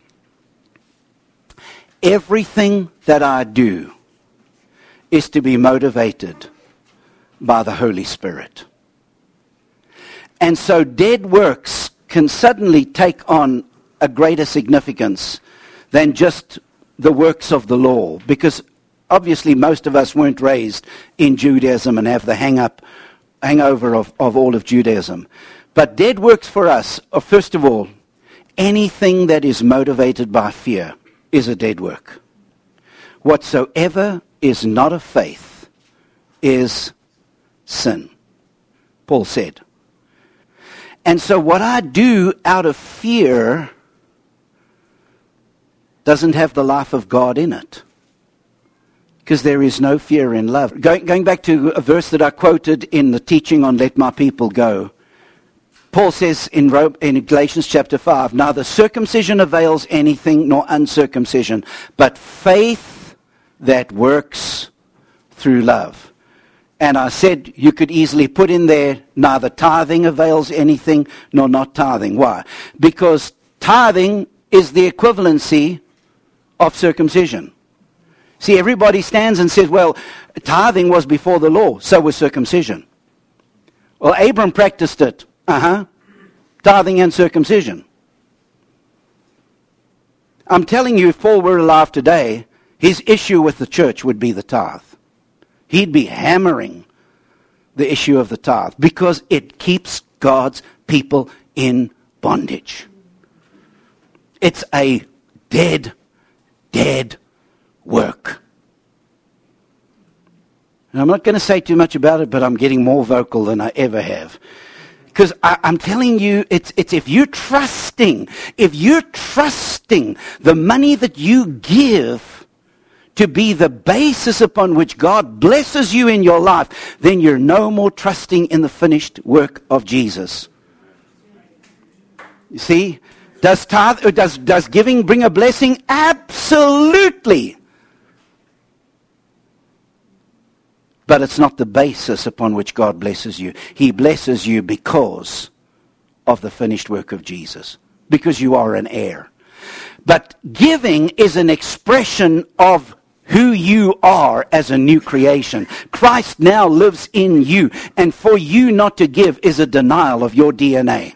everything that I do is to be motivated by the Holy Spirit. And so dead works can suddenly take on a greater significance than just the works of the law, because obviously most of us weren't raised in Judaism and have the hangover of all of Judaism. But dead works for us are, first of all, anything that is motivated by fear is a dead work. Whatsoever is not of faith is sin, Paul said. And so what I do out of fear doesn't have the life of God in it, because there is no fear in love. Going back to a verse that I quoted in the teaching on Let My People Go, Paul says in Galatians chapter 5, neither circumcision avails anything nor uncircumcision, but faith that works through love. And I said you could easily put in there, neither tithing avails anything nor not tithing. Why? Because tithing is the equivalency of circumcision. See, everybody stands and says, well, tithing was before the law, so was circumcision. Well, Abram practiced it. Tithing and circumcision. I'm telling you, if Paul were alive today, his issue with the church would be the tithe. He'd be hammering the issue of the tithe because it keeps God's people in bondage. It's a dead work. And I'm not going to say too much about it, but I'm getting more vocal than I ever have. Because I'm telling you, it's if you're trusting the money that you give to be the basis upon which God blesses you in your life, then you're no more trusting in the finished work of Jesus. You see, does giving bring a blessing? Absolutely. But it's not the basis upon which God blesses you. He blesses you because of the finished work of Jesus, because you are an heir. But giving is an expression of who you are as a new creation. Christ now lives in you, and for you not to give is a denial of your DNA.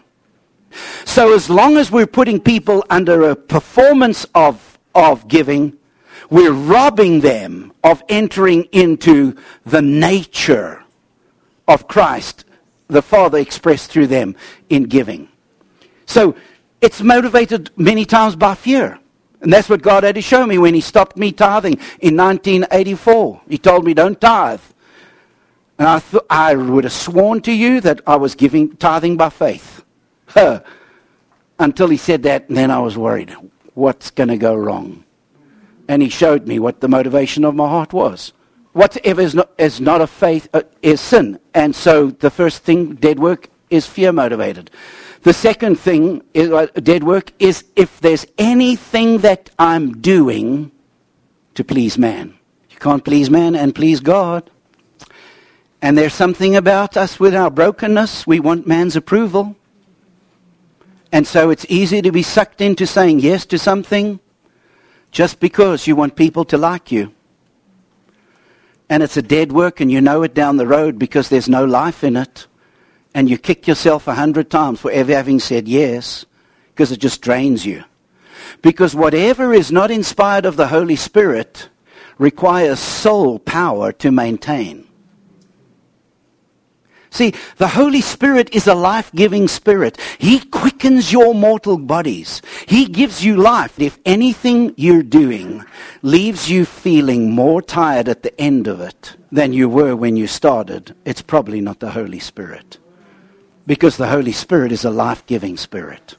So as long as we're putting people under a performance of giving, we're robbing them of entering into the nature of Christ, the Father expressed through them in giving. So it's motivated many times by fear. And that's what God had to show me when he stopped me tithing in 1984. He told me, don't tithe. And I would have sworn to you that I was tithing by faith. Until he said that, and then I was worried. What's going to go wrong? And he showed me what the motivation of my heart was. Whatever is not of faith is sin. And so the first thing, dead work, is fear motivated. The second thing, dead work, is if there's anything that I'm doing to please man. You can't please man and please God. And there's something about us with our brokenness. We want man's approval. And so it's easy to be sucked into saying yes to something just because you want people to like you. And it's a dead work and you know it down the road because there's no life in it. And you kick yourself 100 times for ever having said yes, because it just drains you. Because whatever is not inspired of the Holy Spirit requires soul power to maintain. See, the Holy Spirit is a life-giving spirit. He quickens your mortal bodies. He gives you life. If anything you're doing leaves you feeling more tired at the end of it than you were when you started, it's probably not the Holy Spirit. Because the Holy Spirit is a life-giving spirit.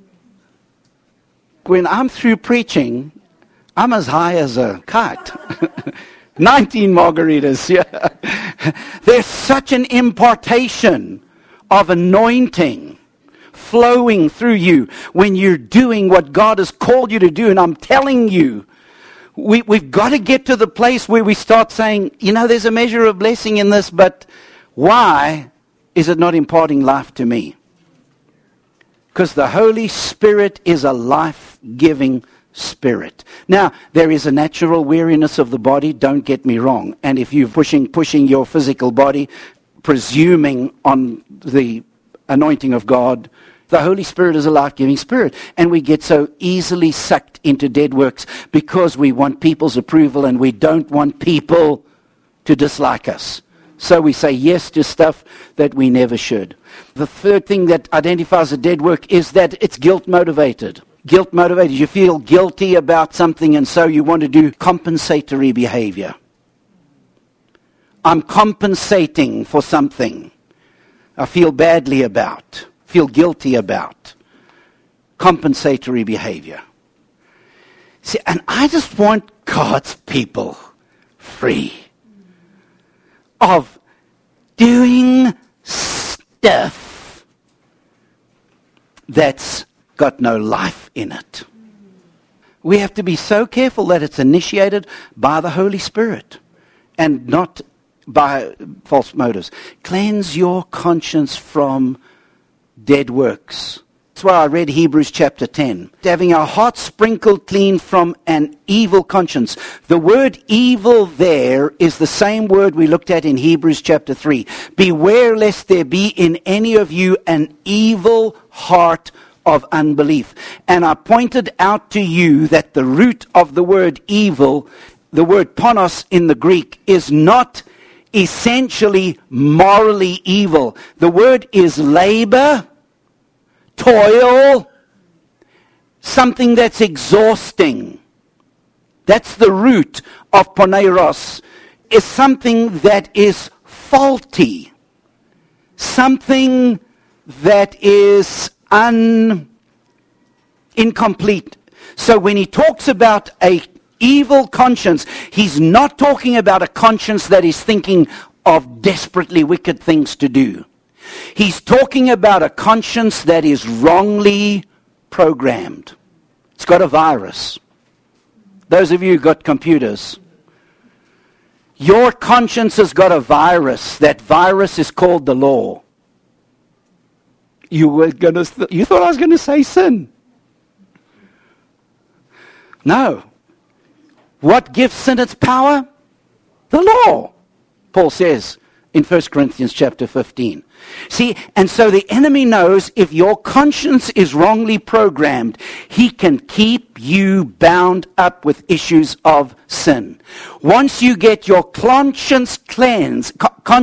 When I'm through preaching, I'm as high as a kite. 19 margaritas, yeah. There's such an impartation of anointing flowing through you when you're doing what God has called you to do. And I'm telling you, we've got to get to the place where we start saying, there's a measure of blessing in this, but why is it not imparting life to me? Because the Holy Spirit is a life-giving spirit. Now, there is a natural weariness of the body, don't get me wrong. And if you're pushing your physical body, presuming on the anointing of God, the Holy Spirit is a life-giving spirit. And we get so easily sucked into dead works because we want people's approval and we don't want people to dislike us. So we say yes to stuff that we never should. The third thing that identifies a dead work is that it's guilt motivated. Guilt motivated. You feel guilty about something and so you want to do compensatory behavior. I'm compensating for something I feel badly about, feel guilty about. Compensatory behavior. See, and I just want God's people free of doing stuff that's got no life in it. We have to be so careful that it's initiated by the Holy Spirit and not by false motives. Cleanse your conscience from dead works. That's why I read Hebrews chapter 10. Having our hearts sprinkled clean from an evil conscience. The word evil there is the same word we looked at in Hebrews chapter 3. Beware lest there be in any of you an evil heart of unbelief. And I pointed out to you that the root of the word evil, the word ponos in the Greek, is not essentially morally evil. The word is labor, toil, something that's exhausting. That's the root of poneros, is something that is faulty, something that is incomplete. So when he talks about a evil conscience, he's not talking about a conscience that is thinking of desperately wicked things to do. He's talking about a conscience that is wrongly programmed. It's got a virus. Those of you who got computers, your conscience has got a virus. That virus is called the law. You thought I was going to say sin. No. What gives sin its power? The law. Paul says, in 1 Corinthians chapter 15. See, and so the enemy knows if your conscience is wrongly programmed, he can keep you bound up with issues of sin. Once you get your conscience cleansed,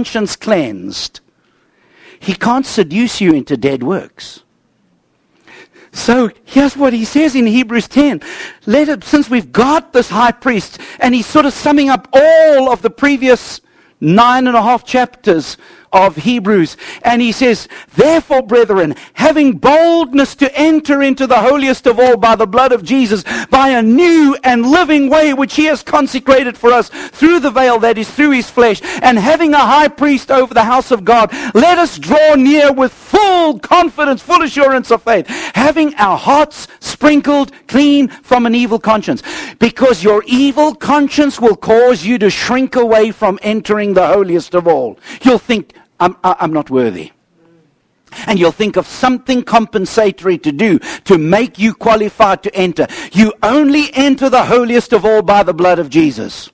he can't seduce you into dead works. So here's what he says in Hebrews 10. Since we've got this high priest, and he's sort of summing up all of the previous 9.5 chapters of Hebrews. And he says, therefore, brethren, having boldness to enter into the holiest of all by the blood of Jesus, by a new and living way which he has consecrated for us through the veil that is through his flesh, and having a high priest over the house of God, let us draw near with full confidence, full assurance of faith, having our hearts sprinkled clean from an evil conscience. Because your evil conscience will cause you to shrink away from entering the holiest of all. You'll think, I'm not worthy. And you'll think of something compensatory to do to make you qualified to enter. You only enter the holiest of all by the blood of Jesus.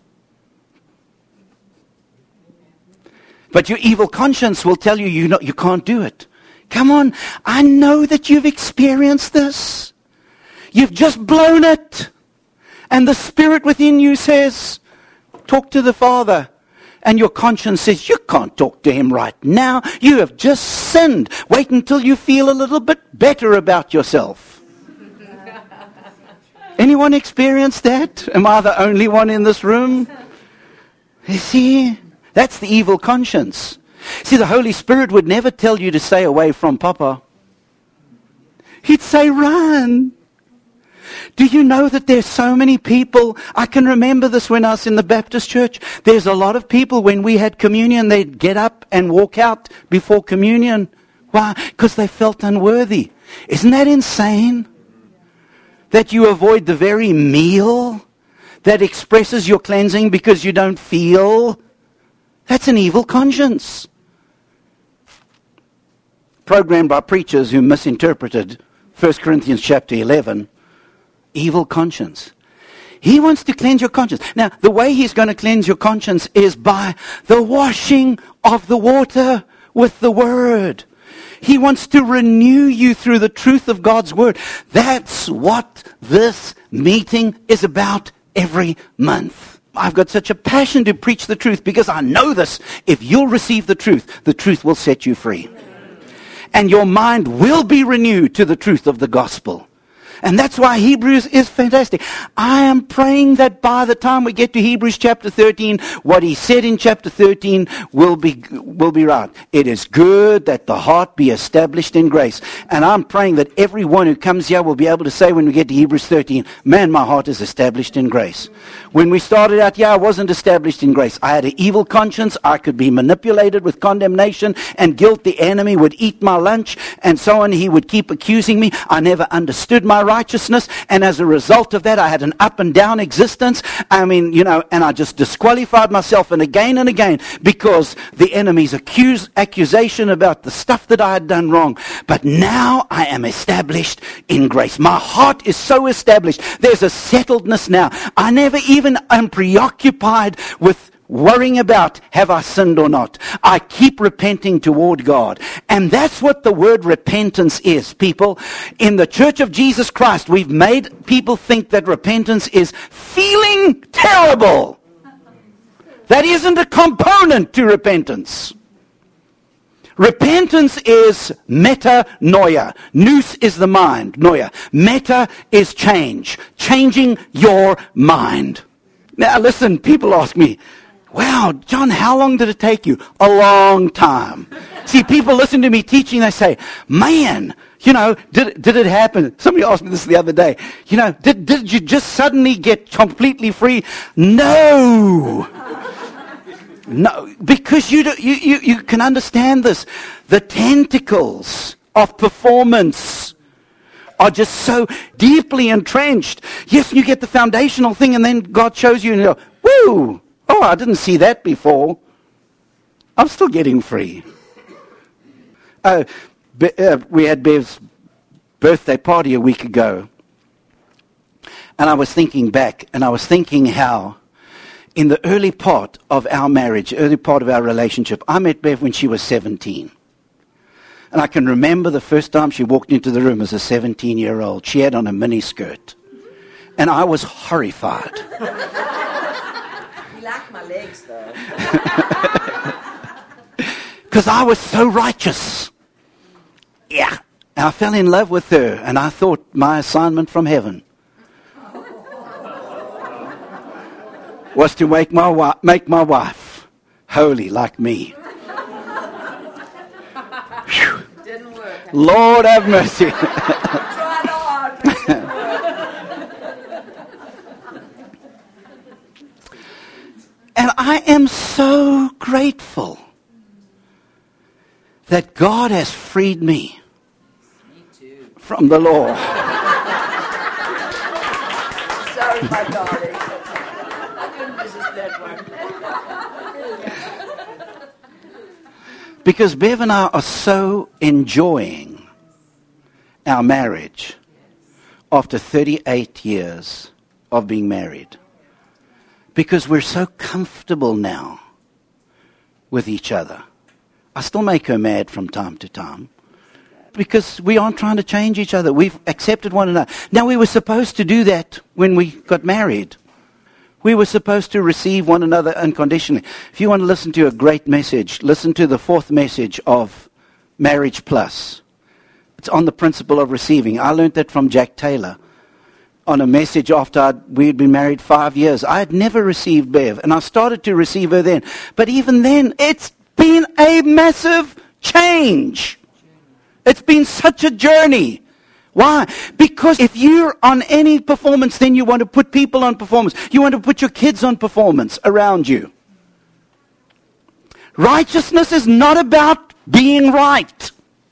But your evil conscience will tell you, you can't do it. Come on, I know that you've experienced this. You've just blown it. And the Spirit within you says, talk to the Father. And your conscience says, you can't talk to him right now. You have just sinned. Wait until you feel a little bit better about yourself. Anyone experience that? Am I the only one in this room? You see, that's the evil conscience. See, the Holy Spirit would never tell you to stay away from Papa. He'd say, run. Do you know that there's so many people? I can remember this when I was in the Baptist church. There's a lot of people when we had communion, they'd get up and walk out before communion. Why? Because they felt unworthy. Isn't that insane? That you avoid the very meal that expresses your cleansing because you don't feel? That's an evil conscience. Programmed by preachers who misinterpreted 1 Corinthians chapter 11. Evil conscience. He wants to cleanse your conscience. Now, the way he's going to cleanse your conscience is by the washing of the water with the Word. He wants to renew you through the truth of God's Word. That's what this meeting is about every month. I've got such a passion to preach the truth because I know this. If you'll receive the truth will set you free. And your mind will be renewed to the truth of the gospel. And that's why Hebrews is fantastic. I am praying that by the time we get to Hebrews chapter 13, what he said in chapter 13 will be right. It is good that the heart be established in grace. And I'm praying that everyone who comes here will be able to say when we get to Hebrews 13, man, my heart is established in grace. When we started out here, I wasn't established in grace. I had an evil conscience. I could be manipulated with condemnation and guilt. The enemy would eat my lunch and so on. He would keep accusing me. I never understood my righteousness, and as a result of that, I had an up and down existence. And I just disqualified myself and again, because the enemy's accusation about the stuff that I had done wrong. But now I am established in grace. My heart is so established. There's a settledness now. I never even am preoccupied with worrying about, have I sinned or not? I keep repenting toward God. And that's what the word repentance is, people. In the Church of Jesus Christ, we've made people think that repentance is feeling terrible. That isn't a component to repentance. Repentance is metanoia. Nous is the mind. Noia. Meta is change. Changing your mind. Now listen, people ask me, wow, John, how long did it take you? A long time. See, people listen to me teaching, they say, man, did it happen? Somebody asked me this the other day. Did you just suddenly get completely free? No. No, because you can understand this. The tentacles of performance are just so deeply entrenched. Yes, you get the foundational thing, and then God shows you, and you go, woo! Oh, I didn't see that before. I'm still getting free. We had Bev's birthday party a week ago. And I was thinking back, and I was thinking how in the early part of our marriage, early part of our relationship, I met Bev when she was 17. And I can remember the first time she walked into the room as a 17-year-old. She had on a miniskirt. And I was horrified. You like my legs, though. Because I was so righteous. Yeah. And I fell in love with her, and I thought my assignment from heaven was to make my wife holy like me. Didn't work. Lord have mercy. Tried hard, but it didn't work. And I am so grateful that God has freed me from the law. Sorry, my darling. I couldn't resist that one. Because Bev and I are so enjoying our marriage after 38 years of being married. Because we're so comfortable now with each other. I still make her mad from time to time. Because we aren't trying to change each other. We've accepted one another. Now, we were supposed to do that when we got married. We were supposed to receive one another unconditionally. If you want to listen to a great message, listen to the 4th message of Marriage Plus. It's on the principle of receiving. I learned that from Jack Taylor on a message after we'd been married 5 years. I had never received Bev, and I started to receive her then. But even then, it's been a massive change. It's been such a journey. Why? Because if you're on any performance, then you want to put people on performance. You want to put your kids on performance around you. Righteousness is not about being right.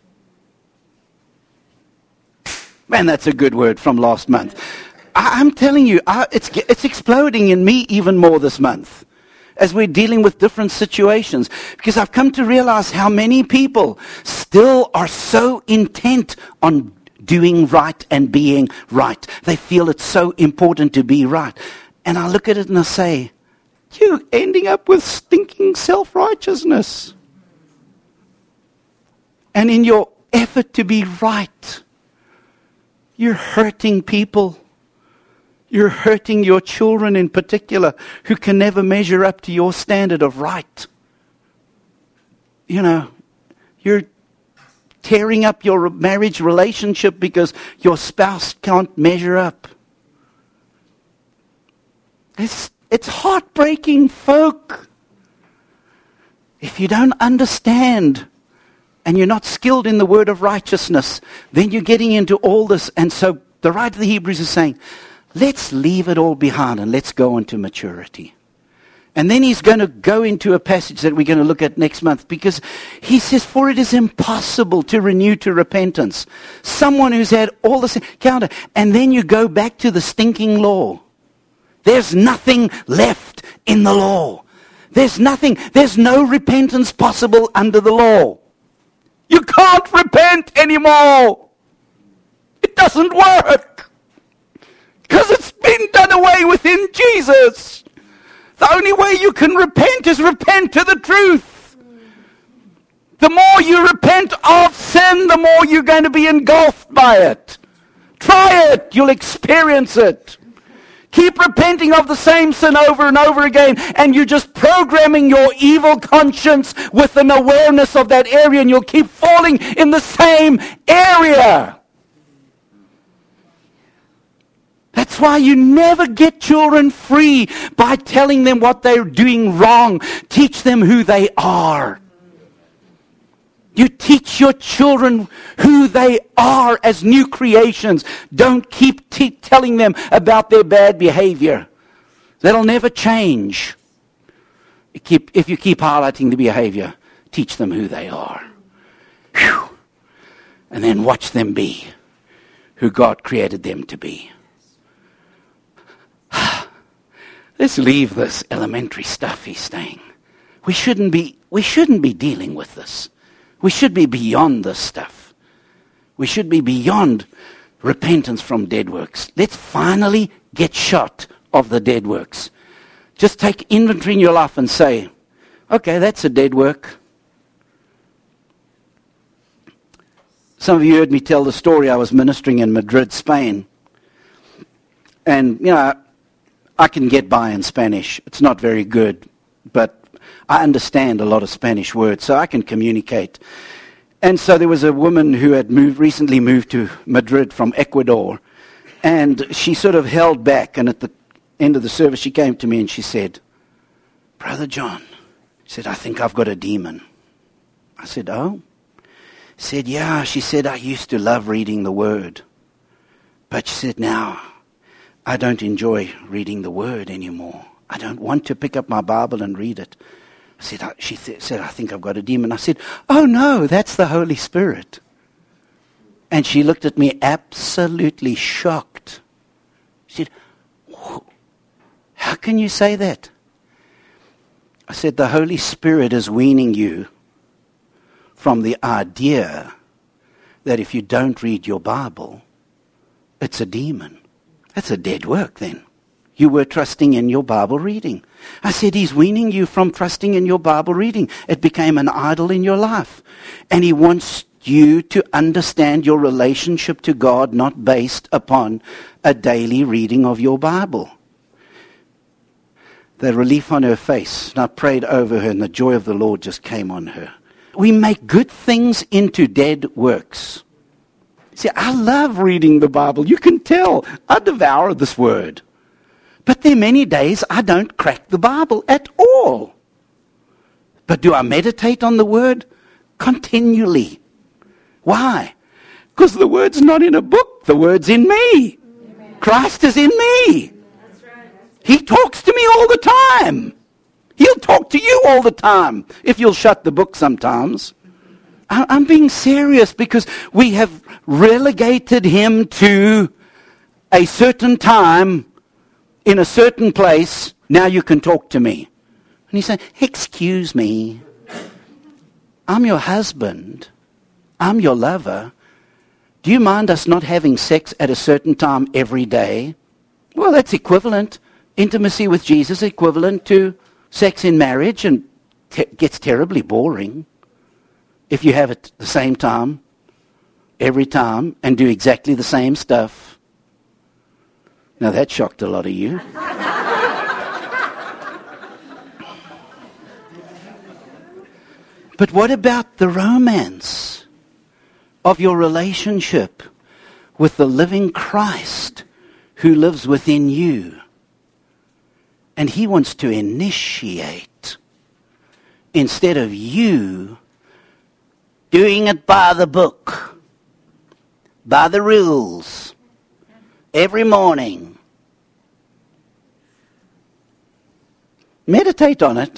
Man, that's a good word from last month. I'm telling you, it's exploding in me even more this month as we're dealing with different situations. Because I've come to realize how many people still are so intent on doing right and being right. They feel it's so important to be right. And I look at it and I say, you're ending up with stinking self-righteousness. And in your effort to be right, you're hurting people. You're hurting your children in particular who can never measure up to your standard of right. You know, you're tearing up your marriage relationship because your spouse can't measure up. It's heartbreaking, folk. If you don't understand and you're not skilled in the word of righteousness, then you're getting into all this. And so the writer of the Hebrews is saying, let's leave it all behind and let's go into maturity. And then he's going to go into a passage that we're going to look at next month, because he says, for it is impossible to renew to repentance someone who's had all this encounter. And then you go back to the stinking law. There's nothing left in the law. There's no repentance possible under the law. You can't repent anymore. It doesn't work. Because it's been done away with in Jesus. The only way you can repent is repent to the truth. The more you repent of sin, the more you're going to be engulfed by it. Try it. You'll experience it. Keep repenting of the same sin over and over again, and you're just programming your evil conscience with an awareness of that area, and you'll keep falling in the same area. That's why you never get children free by telling them what they're doing wrong. Teach them who they are. You teach your children who they are as new creations. Don't keep telling them about their bad behavior. That'll never change. If you keep highlighting the behavior, teach them who they are. Whew. And then watch them be who God created them to be. Let's leave this elementary stuff, he's saying. We shouldn't be dealing with this. We should be beyond this stuff. We should be beyond repentance from dead works. Let's finally get shot of the dead works. Just take inventory in your life and say, okay, that's a dead work. Some of you heard me tell the story. I was ministering in Madrid, Spain. And, I can get by in Spanish. It's not very good, but I understand a lot of Spanish words, so I can communicate. And so there was a woman who had recently moved to Madrid from Ecuador, and she sort of held back, and at the end of the service she came to me and she said, Brother John, she said, I think I've got a demon. I said, oh? Said, yeah. She said, I used to love reading the Word. But she said, now, I don't enjoy reading the Word anymore. I don't want to pick up my Bible and read it. She said, I think I've got a demon. I said, oh no, that's the Holy Spirit. And she looked at me absolutely shocked. She said, how can you say that? I said, the Holy Spirit is weaning you from the idea that if you don't read your Bible, it's a demon. That's a dead work then. You were trusting in your Bible reading. I said, he's weaning you from trusting in your Bible reading. It became an idol in your life. And he wants you to understand your relationship to God not based upon a daily reading of your Bible. The relief on her face, and I prayed over her, and the joy of the Lord just came on her. We make good things into dead works. See, I love reading the Bible. You can tell. I devour this word. But there are many days I don't crack the Bible at all. But do I meditate on the Word? Continually. Why? Because the Word's not in a book. The Word's in me. Amen. Christ is in me. That's right. He talks to me all the time. He'll talk to you all the time if you'll shut the book sometimes. I'm being serious because we have relegated him to a certain time in a certain place. Now you can talk to me. And he's saying, excuse me, I'm your husband. I'm your lover. Do you mind us not having sex at a certain time every day? Well, that's equivalent. Intimacy with Jesus equivalent to sex in marriage, and gets terribly boring if you have it the same time, every time, and do exactly the same stuff. Now that shocked a lot of you. But what about the romance of your relationship with the living Christ who lives within you? And he wants to initiate instead of you doing it by the book, by the rules, every morning. Meditate on it.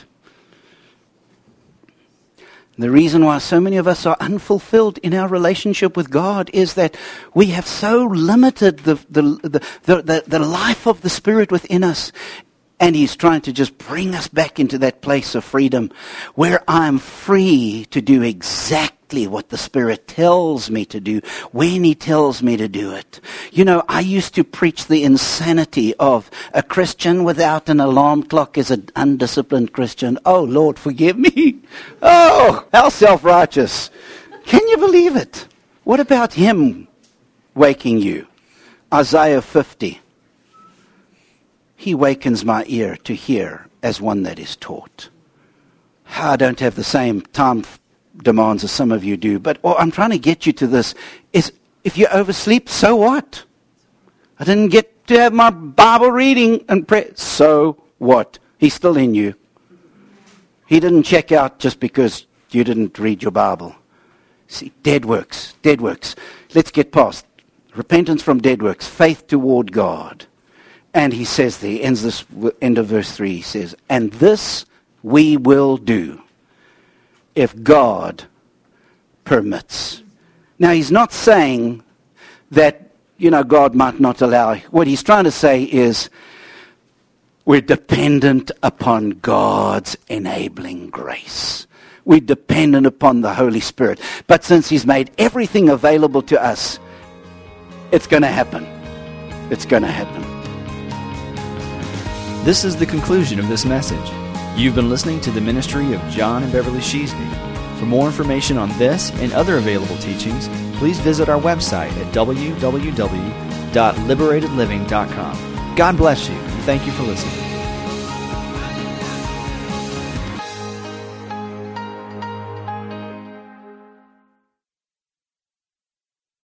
The reason why so many of us are unfulfilled in our relationship with God is that we have so limited the life of the Spirit within us. And he's trying to just bring us back into that place of freedom where I'm free to do exactly what the Spirit tells me to do when he tells me to do it. You know, I used to preach the insanity of a Christian without an alarm clock is an undisciplined Christian. Oh, Lord, forgive me. Oh, how self-righteous. Can you believe it? What about him waking you? Isaiah 50. He wakens my ear to hear as one that is taught. I don't have the same time demands as some of you do, but what I'm trying to get you to this is if you oversleep, so what? I didn't get to have my Bible reading and prayer. So what? He's still in you. He didn't check out just because you didn't read your Bible. See, dead works, dead works. Let's get past repentance from dead works, faith toward God. And he says there, end of verse 3, he says, and this we will do if God permits. Now, he's not saying that, God might not allow. What he's trying to say is we're dependent upon God's enabling grace. We're dependent upon the Holy Spirit. But since he's made everything available to us, it's going to happen. It's going to happen. This is the conclusion of this message. You've been listening to the ministry of John and Beverly Sheasby. For more information on this and other available teachings, please visit our website at www.liberatedliving.com. God bless you, and thank you for listening.